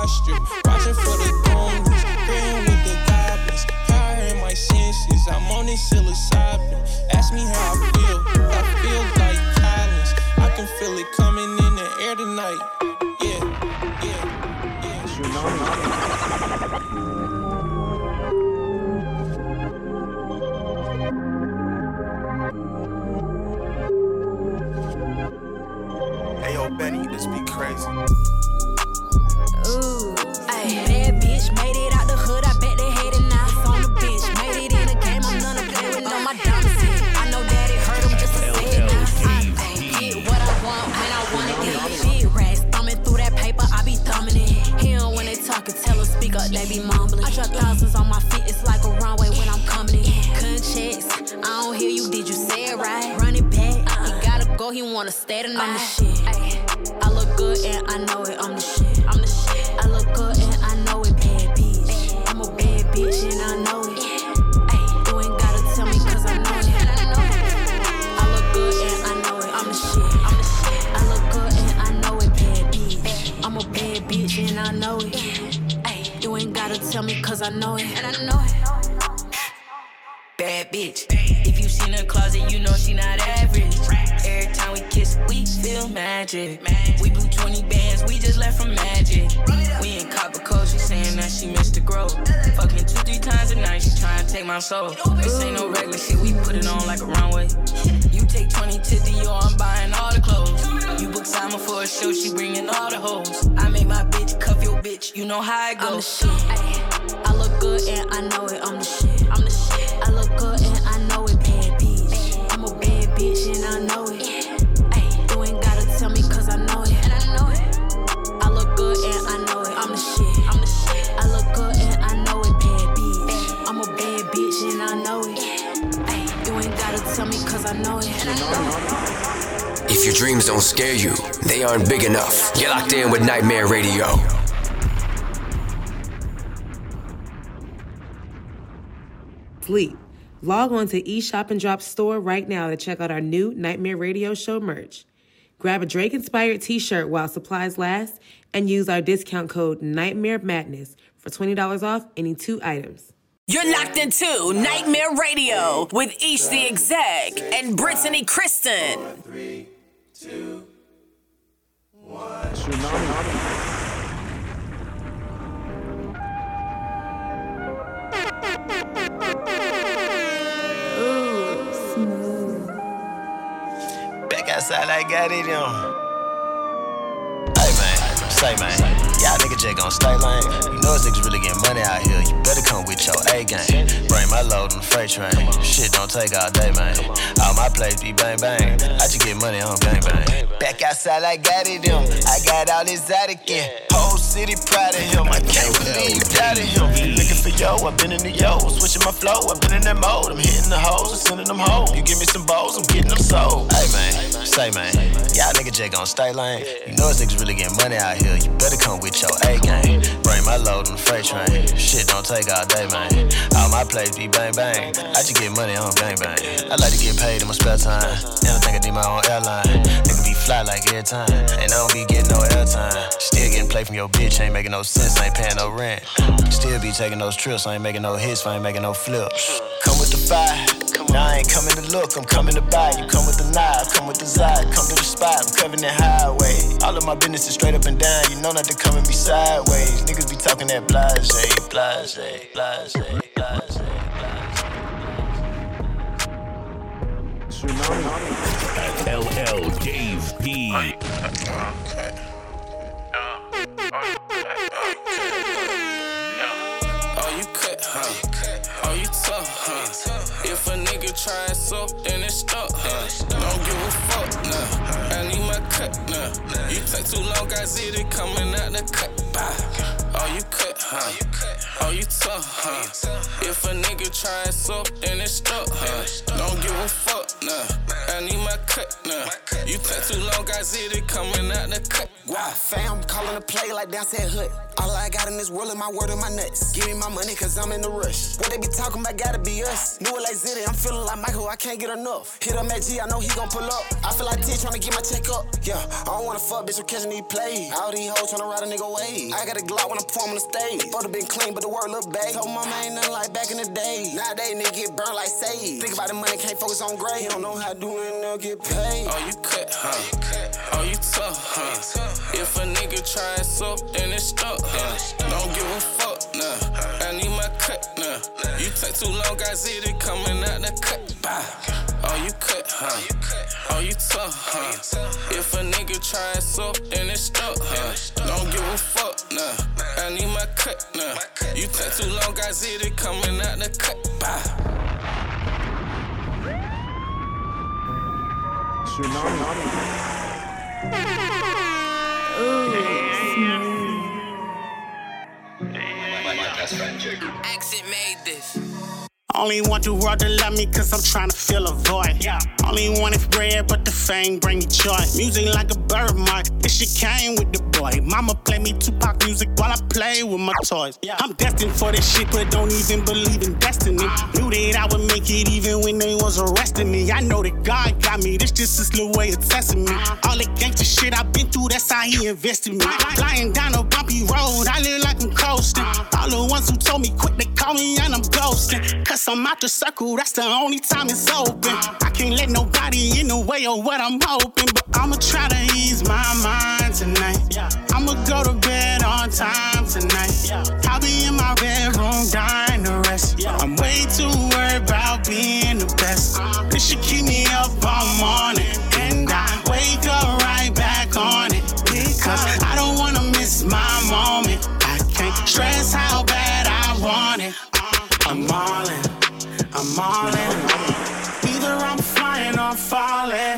posture. Watching for the goons, praying with the goblins. Power in my senses, I'm on this psilocybin. Ask me how I feel, I feel like Collins. I can feel it coming in the air tonight. Yeah, yeah, yeah. Tsunami. Benny, this be crazy. Ooh, ayy, bad bitch made it out the hood. I bet they hate it now. It's on the bitch, made it in the game. I'm gonna play with all my diamonds. I know that it hurt him just to say it now. I get what I want when I want it. Shit rats thumbing through that paper, I be thumbing it. He don't when they talkin', tell her speak up, they be mumbling. I drop thousands on my feet, it's like a runway when I'm coming in. Couldn't checks, I don't hear you, did you say it right? Run it back, he gotta go, he wanna stay tonight. I'm the shit. I look good and I know it, I'm the shit. I'm the shit. I look good and I know it, bad bitch. I'm a bad bitch and I know it. Ay, you ain't gotta tell me cause I know it. I look good and I know it, I'm the shit. I'm the shit. I look good and I know it, bad bitch. I'm a bad bitch and I know it. Ay, you ain't gotta tell me cause I know it. And I know it. Bad bitch. If you seen her closet, you know she not average. Every time we kiss, we feel magic. We blew twenty bands, we just left from Magic. We in Copper Cove, she saying that she missed the growth. Fucking two, three times a night, she trying to take my soul. This ain't no regular shit, we put it on like a runway. You take twenty to Dior, I'm buying all the clothes. You book Simon for a show, she bringing all the hoes. I make my bitch cuff your bitch, you know how it goes. I'm the shit. I look good and I know it, I'm the shit. I'm the shit. I look good and I know it, bad bitch. I'm a bad bitch and I know it. Ay, you ain't gotta tell me cause I know it. And I know it. I look good and I know it, I'm the shit. I'm the shit. I look good and I know it, bad bitch. I'm a bad bitch and I know it. Ay, you ain't gotta tell me cause I know it. And I know it. If your dreams don't scare you, they aren't big enough. You're locked in with Nightmare Radio. Sleep. Log on to eShop and Drop store right now to check out our new Nightmare Radio Show merch. Grab a Drake-inspired t-shirt while supplies last and use our discount code Nightmare Madness for twenty dollars off any two items. You're locked into Nightmare Radio with Ish the Exec and Brittany Kristen. Three, two, one. Back outside, I got it on. Hey man, say man, y'all niggas just gon' stay lame. You know this niggas really getting money out here. You better come with your A game. Bring my load on the freight train. Shit don't take all day, man. All my plays be bang bang. I just get money on gang bang. Back outside, I got it on. I got all exotic in. Whole city proud of him. I can't believe you doubted him. Looking for yo, I've been in the yo. Switching my flow, I've been in that mode. I'm hitting the hoes and sending them home. You give me some balls, I'm getting them sold. Hey man, say man, y'all niggas just gon' stay lame. You know this niggas really getting money out here. You better come with your A game. Bring my load on the freight train. Shit don't take all day, man. All my plays be bang bang. I just get money on gang bang. I like to get paid in my spare time. And I think I need my own airline. Nigga be fly like every time. And I don't be getting no airtime. Still getting play from your bitch, ain't making no sense, ain't paying no rent. Still be taking those trips, I ain't making no hits, I ain't making no flips. Come with the fire. Now I ain't coming to look, I'm coming to buy. You come with the knife, come with the side, come to the spot, I'm covering that highway. All of my business is straight up and down, you know not to come and be sideways. Niggas be talking that blase, blase, blase, blase, blase. L L Dave P. Oh, you cut, huh? Oh, you tough, huh? If a nigga try it so, then it's stuck, huh? Don't give a fuck, nah. I need my cut, nah. You take too long, I see it coming out the cut, bah. Oh, you cut, huh? Oh, you tough, huh? If a nigga try it so, then it's stuck, huh? Don't give a fuck, nah. I need my cut, nah. You take too long, I see it coming out the cut, wow. Fam calling a play like down said hood. All I got in this world is my word and my nuts. Give me my money cause I'm in the rush. What they be talking about gotta be us. New it like Zitty, I'm feeling like Michael, I can't get enough. Hit up at G, I know he gon' pull up. I feel like T tryna get my check up. Yeah, I don't wanna fuck, bitch, I'm catching these plays. All these hoes tryna ride a nigga away. I got a Glock when I perform on the stage. Butter been clean, but the word look bad. Told mama ain't nothing like back in the day. Nowadays, nigga get burned like sage. Think about the money, can't focus on grade. He don't know how to do it, and they'll get paid. Oh, you cut, huh? Oh, you tough, huh? If a nigga try it up, then it's stuck, huh? Don't give a fuck, nah. I need my cut, nah. You take too long, I see it coming out the cut. Bah. Oh, you cut, huh? Oh, you tough, huh? If a nigga try it up, then it's stuck, huh? Don't give a fuck, nah. I need my cut, nah. You take too long, I see it coming out the cut. Bah. Accent made this. Only want the world to love me cause I'm tryna fill a void. Yeah. Only want it bread, but the fame bring me joy. Music like a birthmark, this shit came with the boy. Mama play me Tupac music while I play with my toys. Yeah. I'm destined for this shit, but don't even believe in destiny. Uh. Knew that I would make it even when they was arresting me. I know that God got me, this just his little way of testing me. Uh. All the gangsta shit I've been through, that's how he invested me. Uh. Flying down a bumpy road, I live like I'm coasting. Uh. All the ones who told me quit, they call me and I'm ghosting. Cause I'm out the circle, that's the only time it's open. I can't let nobody in the way of what I'm hoping. But I'ma try to ease my mind tonight. I'ma go to bed on time tonight. I'll be in my bedroom dying to rest. I'm way too worried about being the best. This should keep me up all morning. And I wake up right back on it. Because I don't wanna miss my moment. I can't stress how bad I want it. I'm all in. I'm all in. Either I'm flying or falling.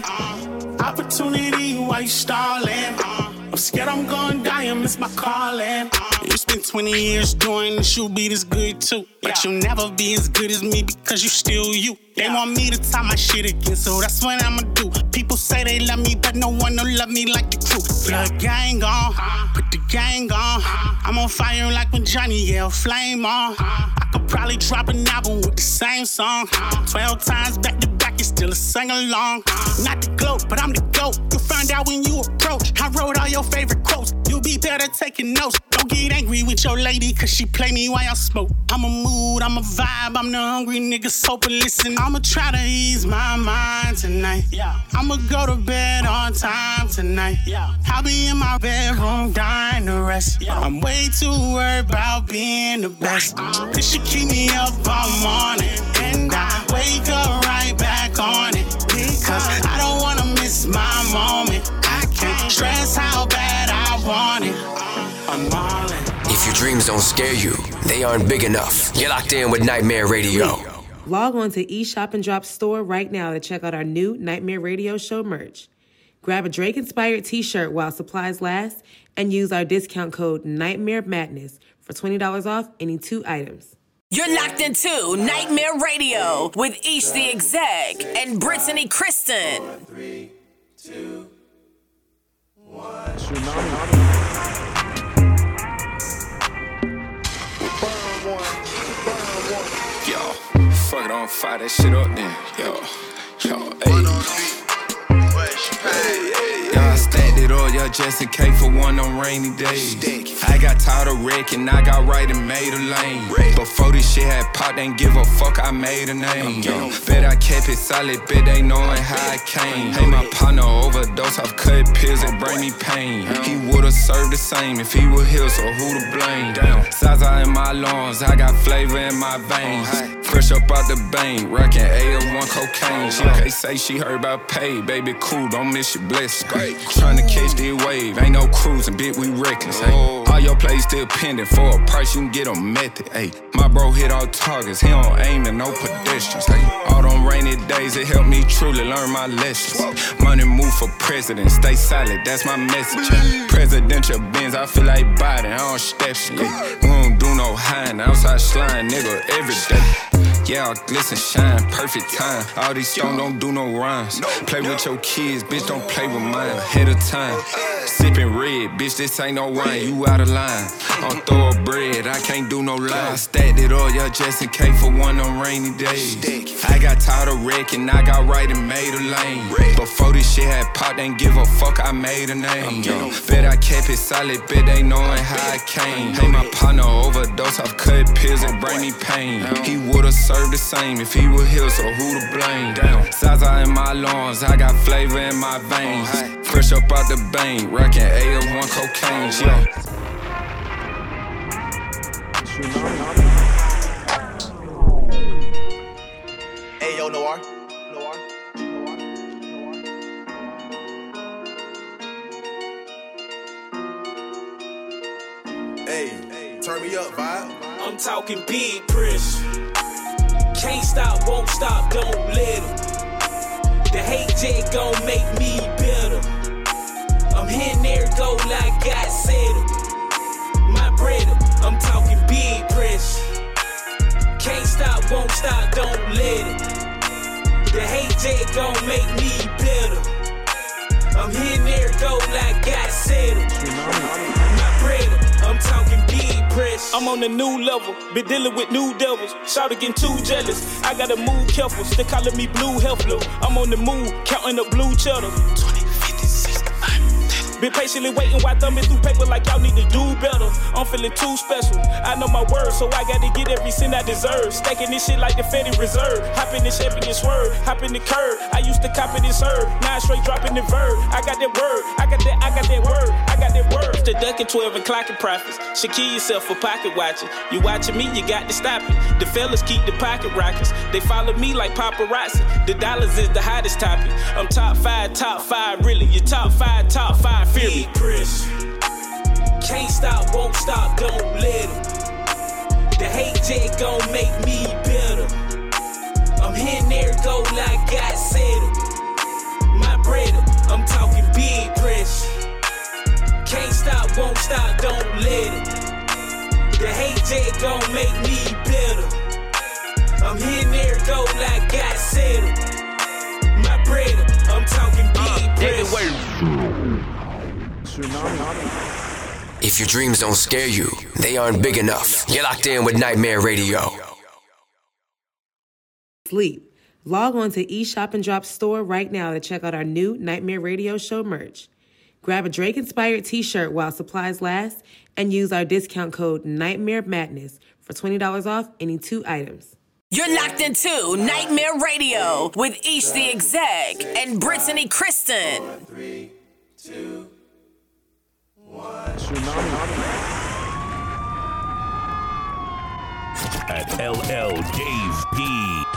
Opportunity while you stalling. I'm scared I'm gonna die and miss my calling. You spent twenty years doing this, you'll be this good too. But you'll never be as good as me because you still you. They want me to tie my shit again, so that's what I'ma do. People say they love me, but no one will love me like the crew. Put the gang on, put the gang on. I'm on fire like when Johnny yelled flame on. I could probably drop an album with the same song. Twelve times back to back, it's still a sing-along. Not the GOAT, but I'm the GOAT. You'll find out when you approach. I wrote all your favorite quotes. You'll be better taking notes. Don't get angry with your lady, cause she play me while I smoke. I'm a mood, I'm a vibe, I'm the hungry nigga, so but listen. I'ma try to ease my mind tonight. Yeah. I'ma go to bed on time tonight. Yeah. I'll be in my bedroom dying to rest. Yeah. I'm way too worried about being the best. Uh, this should keep me up all morning. And I wake up right back on it. Because I don't wanna miss my moment. I can't stress how bad I want it. I'm all in. If your dreams don't scare you, they aren't big enough. You're locked in with Nightmare Radio. Log on to eShop and Drop store right now to check out our new Nightmare Radio Show merch. Grab a Drake-inspired t-shirt while supplies last and use our discount code Nightmare Madness for twenty dollars off any two items. You're locked into Nightmare Radio with Ish the Exec and Brittany Kristen. Three, two, one. Yo, fuck it, I'ma fire that shit up then. Yo, yo, hey. Y'all stacked it all, y'all just in case for one on rainy days. I got tired of wrecking, I got right and made a lane. Before this shit had popped, ain't give a fuck, I made a name. Yo, bet I kept it solid, bet they knowing how I came. Hey, my partner overdose off cut pills that bring me pain. He would've served the same if he was here, so who to blame? Zaza in my lungs, I got flavor in my veins. Fresh up out the bank, rockin' A F one cocaine. She can't say she heard about pay, baby, cool, don't miss your blessing. Tryna catch the wave, ain't no cruising, bitch, we reckless. Hey, all your plays still pending, for a price you can get a method. Hey, my bro hit all targets, he don't aim at no pedestrians. Hey, all them rainy days, it helped me truly learn my lessons. Money move for president, stay silent, that's my message. Presidential Benz, I feel like Biden, I don't step shit. We don't do no hiding, outside slime, nigga, every day. Yeah, I glisten, shine, perfect time. All these stones don't do no rhymes. Play with your kids, bitch, don't play with mine. Ahead of time. Sippin' red, bitch, this ain't no wine, you out of line. I'm thoroughbred, I can't do no lie. Stacked it all, yeah, just in case for one of them rainy days. I got tired of wrecking, I got right and made a lane. Before this shit had popped, ain't give a fuck, I made a name. Yo. Bet I kept it solid, bet they knowing how I came. Hey, my partner overdose off cut pills and bring me pain. He would've served the same if he was here, so who to blame? Zaza in my lungs, I got flavor in my veins. Fresh up out the bank, rockin' A F one cocaine, yeah. Hey, yo, Noir. Noir. Hey, turn me up, vibe. I'm talking big pressure. Can't stop, won't stop, don't let 'em. The hate jet gon' make me better. I'm hitting there, go like God said 'em. My brother, I'm talking big pressure. Can't stop, won't stop, don't let it. The hate jet gon' make me better. I'm hitting there, go like God said 'em. My brother, I'm talking big press. I'm on a new level, been dealing with new devils. Shout getting too jealous. I gotta move careful, still calling me blue helpful. I'm on the move, counting the blue cheddar. Been patiently waiting while thumbing through paper like y'all need to do better. I'm feeling too special. I know my words, so I gotta get every cent I deserve. Stacking this shit like the Federal Reserve. Hop in the Chevy and swerve, hop in the curb. I used to copy this herb, now I straight dropping the verb. I got that word, I got that, I got that word, I got that word. The ducking twelve and clocking profits. Should kill yourself for pocket watching. You watching me, you got to stop it. The fellas keep the pocket rockets. They follow me like paparazzi. The dollars is the hottest topic. I'm top five, top five, really. You top five, top five. Big pressure. Can't stop, won't stop, don't let 'em. The hate jet gon' make me better. I'm hitting there, go like God said 'em. My brother, I'm talking big pressure. Can't stop, won't stop, don't let 'em. The hate jet gon' make me better. I'm hitting there, go like God said 'em. My brother, I'm talking big pressure. If your dreams don't scare you, they aren't big enough. You're locked in with Nightmare Radio. Sleep. Log on to eShop and Drop store right now to check out our new Nightmare Radio show merch. Grab a Drake-inspired t-shirt while supplies last and use our discount code Nightmare Madness for twenty dollars off any two items. You're locked into Nightmare Radio with Ish the Exec and Brittany Kristen. Three, two, At L L Dave P.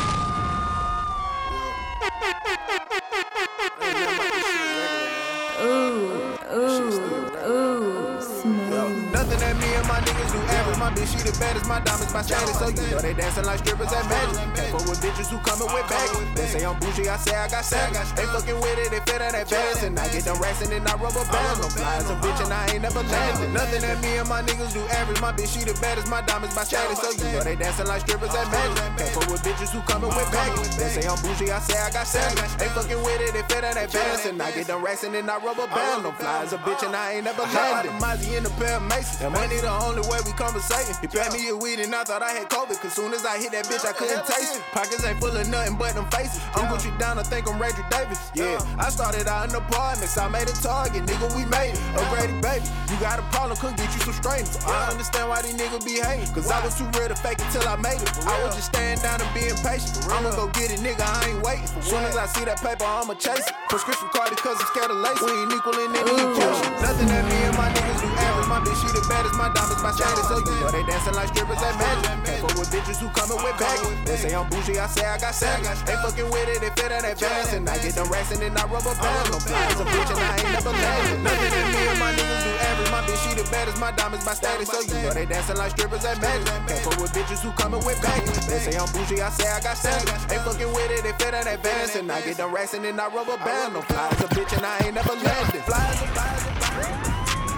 Ooh, ooh, ooh, smooth. Nothing that me and my niggas do average. My bitch, she the baddest, my diamonds, my status. So you know they dancing like strippers at Magic. Can't fuck with bitches who coming with baggage. They say I'm bougie, I say I got savage. Ain't fucking with it, they fit on that fast. And I get them racks and then I rubber bands. No flies, a bitch and I ain't never landed. Nothing that me and my niggas do average. My bitch, she the baddest, my diamonds, my status. So you know they dancing like strippers at Magic. Can't fuck with bitches who coming with baggage. They say I'm bougie, I say I got savage. Ain't fucking with it, they fit on that fast. And I get them racks and then I rubber bands. No flies, a bitch and I ain't never landed. Mozzie in the pair of Mason. Money the only way we conversating. He paid me a weed and I thought I had COVID. Cause soon as I hit that bitch, I couldn't taste it. Pockets ain't full of nothing but them faces. I'm Gucci down, I think I'm Ranger Davis. Yeah, I started out in apartments. I made a target, nigga, we made it. Upgraded, baby. You got a problem, could get you some strangers. I understand why these niggas be hating. Cause I was too real to fake it till I made it. I was just staying down and being patient. I'ma go get it, nigga, I ain't waiting. Soon as I see that paper, I'ma chase it. Prescription card because I'm scared of lace. We ain't equaling any equation. Nothing that me and my niggas do average. My bitch, she the baddest, my diamonds, my status. So you know they dancing like strippers at Magic. Can't fuck with bitches who coming with baggage. They say I'm bougie, I say I got savage. Ain't fucking with it, they fit on that fast. And I get them racks and then I rubber bands. No flies, a bitch and I ain't never landed. Nothing that me and my niggas do average. My bitch, she the baddest, my diamonds, my status. So you know they dancing like strippers at Magic. Can't fuck with bitches who coming with baggage. They say I'm bougie, I say I got savage. Ain't fucking with it, they fit on that fast. And I get them racks and then I rubber bands. No flies, a bitch and I ain't never landed. Flies, flies, flies.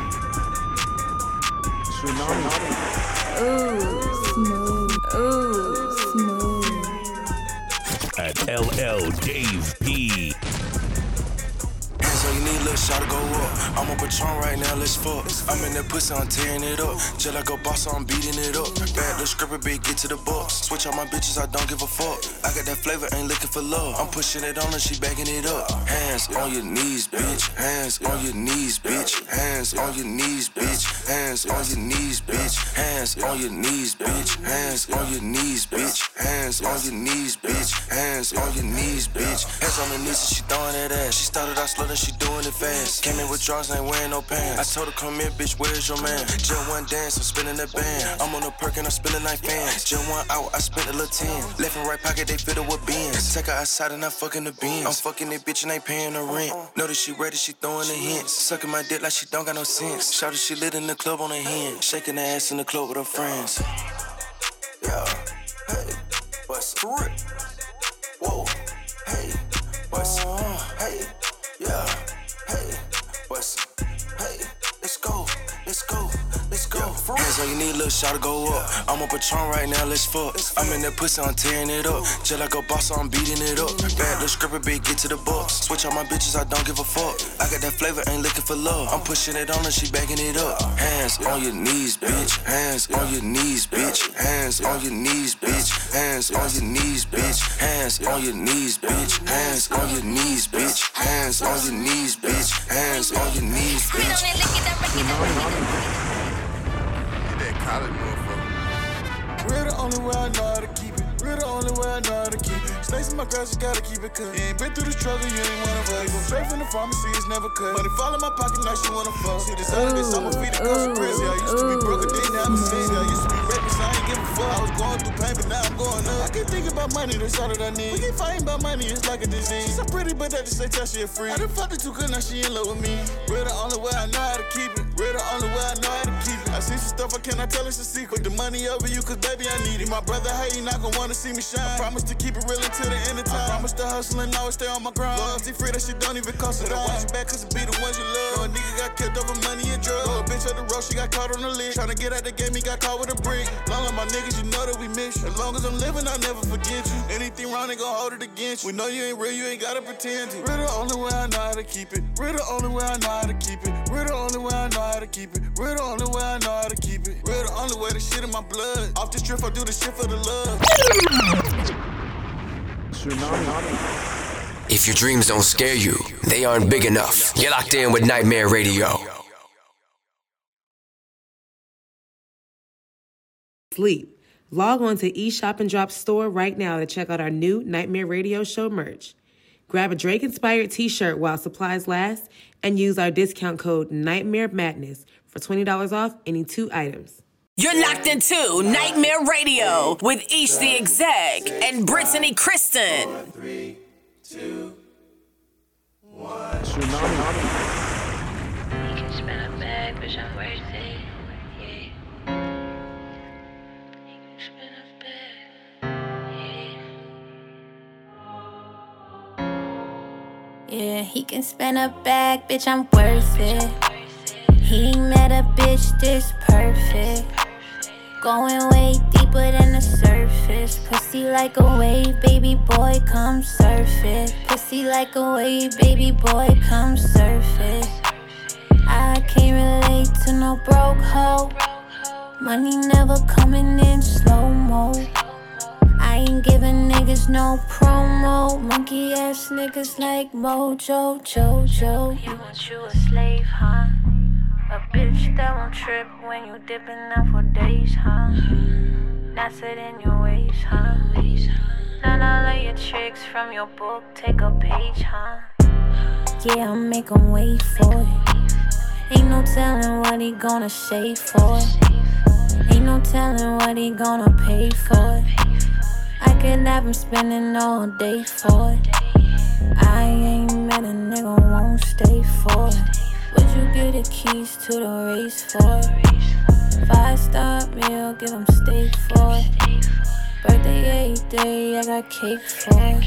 Ooh, smooth. Ooh, smooth. At L L Dave P. So you need a little shot to go up. I'm on Patron right now, let's fuck. I'm in that pussy, I'm tearing it up. Just like a boss, I'm beating it up. Bad little scripper, big, get to the box. Switch on my bitches, I don't give a fuck. I got that flavor, ain't looking for love. I'm pushing it on her, she backing it up. Hands on your knees, bitch. Hands on your knees, bitch. Hands on your knees, bitch. Hands on your knees, bitch. Hands on your knees, bitch. Hands on your knees, bitch. Hands on your knees, bitch. Hands on your knees, bitch. Hands on her knees and she throwing that ass. She started out slow, then she doing it fast. Came in with drawers, ain't wearing no pants. I told her come in, bitch, where's your man? Just one dance, I'm spinning that band. I'm on a perk and I'm spinning like fans. Just one out, I spent a little ten. Left and right pocket, they fill it with beans. Take her outside and I fucking the beans. I'm fucking that bitch and ain't paying the rent. Know that she ready, she throwing the hints. Sucking my dick like she don't got no sense. Shouted she lit in the club on her hand. Shaking her ass in the club with her friends. Yeah, hey, what's the rip? Whoa, hey, what's hey, yeah, hey, what's hey, let's go, let's go, let's go. Hands on your knee, little shot to go up. I'm on Patron right now, let's fuck. I'm in that pussy, I'm tearing it up. Just like a boss, I'm beating it up. Bad little scripper, big, get to the box. Switch on my bitches, I don't give a fuck. I got that flavor, ain't looking for love. I'm pushing it on her, she backing it up. Hands on your knees, bitch. Hands on your knees, bitch. Hands on your knees, bitch. Hands on your knees, bitch. Hands on your knees, bitch. Hands on your knees, bitch. Hands on your knees, bitch. Hands on your knees, bitch. College motherfucker. We're the only way I know how to keep it. We're the only way I know how to keep it. Snakes in my grass, you gotta keep it cut. You ain't been through the struggle, you ain't one of us. Go straight from the pharmacy, it's never cut. Money fall in my pocket, now she wanna fuck. See this other bitch, I'ma feed the cost of crazy. I used to be broke, I didn't have a sense. I used to be reckless, I ain't give a fuck. I was going through pain, but now I'm going up. I can't think about money, that's all that I need. We keep fighting about money, it's like a disease. She's so pretty, but at the same time, she a freak. I done fucked her too good, now she in love with me. We're the only way I know how to keep it. We're the only way I know how to keep it. I see some stuff I cannot tell, it's a secret. The money over you, cause baby, I need it. My brother, hey, you not gon' wanna see me shine. I promise to keep it real until the end of time. I promise to hustle and always stay on my grind. Loyalty free, that shit don't even cost a dime. Watch your back, cause it be the ones you love. No, a nigga got killed over money and drugs. No, a bitch on the road, she got caught on the list. Tryna get out the game, he got caught with a brick. Long as my niggas, you know that we miss you. As long as I'm living, I'll never forget you. Anything wrong, they gon' hold it against you. We know you ain't real, you ain't gotta pretend to. We're the only way I know how to keep it. We're the only way I know how to keep it. We're the only way I know how to keep it. We're the only way I know how to keep it. We're the only way, the shit in my blood. Off this trip, I do the shit for the love. If your dreams don't scare you, they aren't big enough. You're locked in with Nightmare Radio. Sleep. Log on to eShop and Drop store right now to check out our new Nightmare Radio show merch. Grab a Drake-inspired t-shirt while supplies last and use our discount code Nightmare Madness for twenty dollars off any two items. You're locked into Nightmare Radio with Ish the Exec and Brittany Kristen. Three, two, one. You can spin a bag, bitch, I'm worth it. Yeah. You can spin a bag. Yeah. Yeah, he can spin a bag, bitch, I'm worth it. He ain't met a bitch this perfect. Going way deeper than the surface. Pussy like a wave, baby boy, come surf it. Pussy like a wave, baby boy, come surf it. I can't relate to no broke hoe. Money never coming in slow-mo. I ain't giving niggas no promo. Monkey ass niggas like Mojo, Jojo. You want you a slave, huh? A bitch that won't trip when you dipping out for days, huh? Not sit in your ways, huh? Not all of your tricks from your book, take a page, huh? Yeah, I'll make him wait for it. Ain't no telling what he gonna shave for it. Ain't no telling what he gonna pay for it. I could have him spending all day for it. I ain't met a nigga won't stay for it. Would you give the keys to the race for it? Five star meal, give him steak for it. Birthday eighth day, I got cake for it.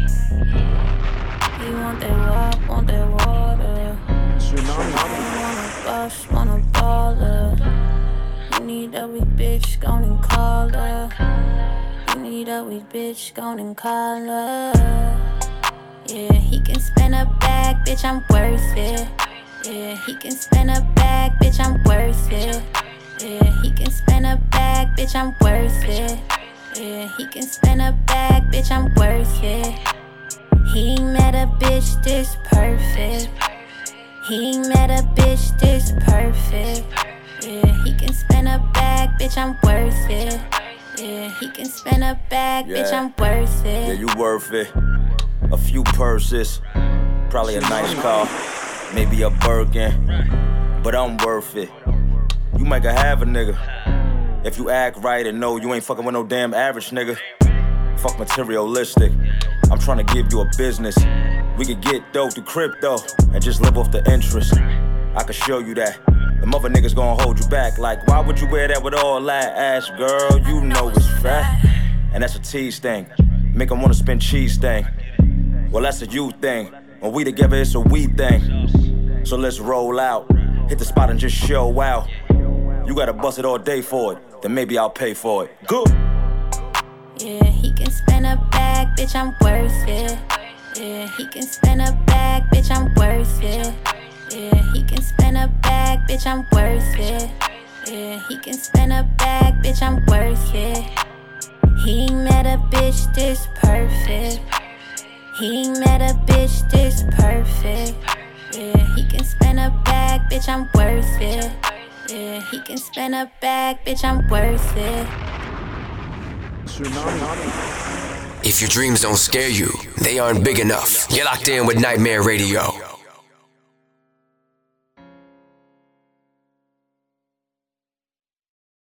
You want that rock, want that water. You wanna bust, wanna baller. You need a weak bitch, go and call her. You need a weak bitch, go and call her. Yeah, he can spin a bag, bitch, I'm worth it. Yeah, he can spin a bag, bitch, I'm worth it. Yeah, he can spin a bag, bitch, I'm worth it. Yeah, he can spin a bag, bitch, I'm worth it. He ain't met a bitch this perfect. He ain't met a bitch this perfect. Yeah, he can spin a bag, bitch, I'm worth it. Yeah, he can spin a bag, yeah. Bitch, I'm worth it. Yeah, you worth it. A few purses, probably a nice car, maybe a Birkin, but I'm worth it. You might could have a nigga if you act right and know you ain't fucking with no damn average nigga. Fuck materialistic. I'm trying to give you a business. We could get dope through crypto and just live off the interest. I could show you that. The mother niggas gonna hold you back. Like, why would you wear that with all that ass, girl? You know it's fat. And that's a tease thing. Make them wanna spend cheese thing. Well, that's a you thing. When we together, it's a we thing. So let's roll out. Hit the spot and just show out. You gotta bust it all day for it. Then maybe I'll pay for it. Good. Yeah, he can spin a bag, bitch, I'm worth it. Yeah, he can spin a bag, bitch, I'm worth it. Yeah, he can spin a bag, bitch, I'm worth it. Yeah, he can spin a bag, bitch, I'm worth it. He ain't met a bitch this perfect. He ain't met a bitch this perfect. Yeah, he can spin a bag, bitch, I'm worth it. Yeah, he can spin a bag, bitch, I'm worth it. If your dreams don't scare you, they aren't big enough. You're locked in with Nightmare Radio.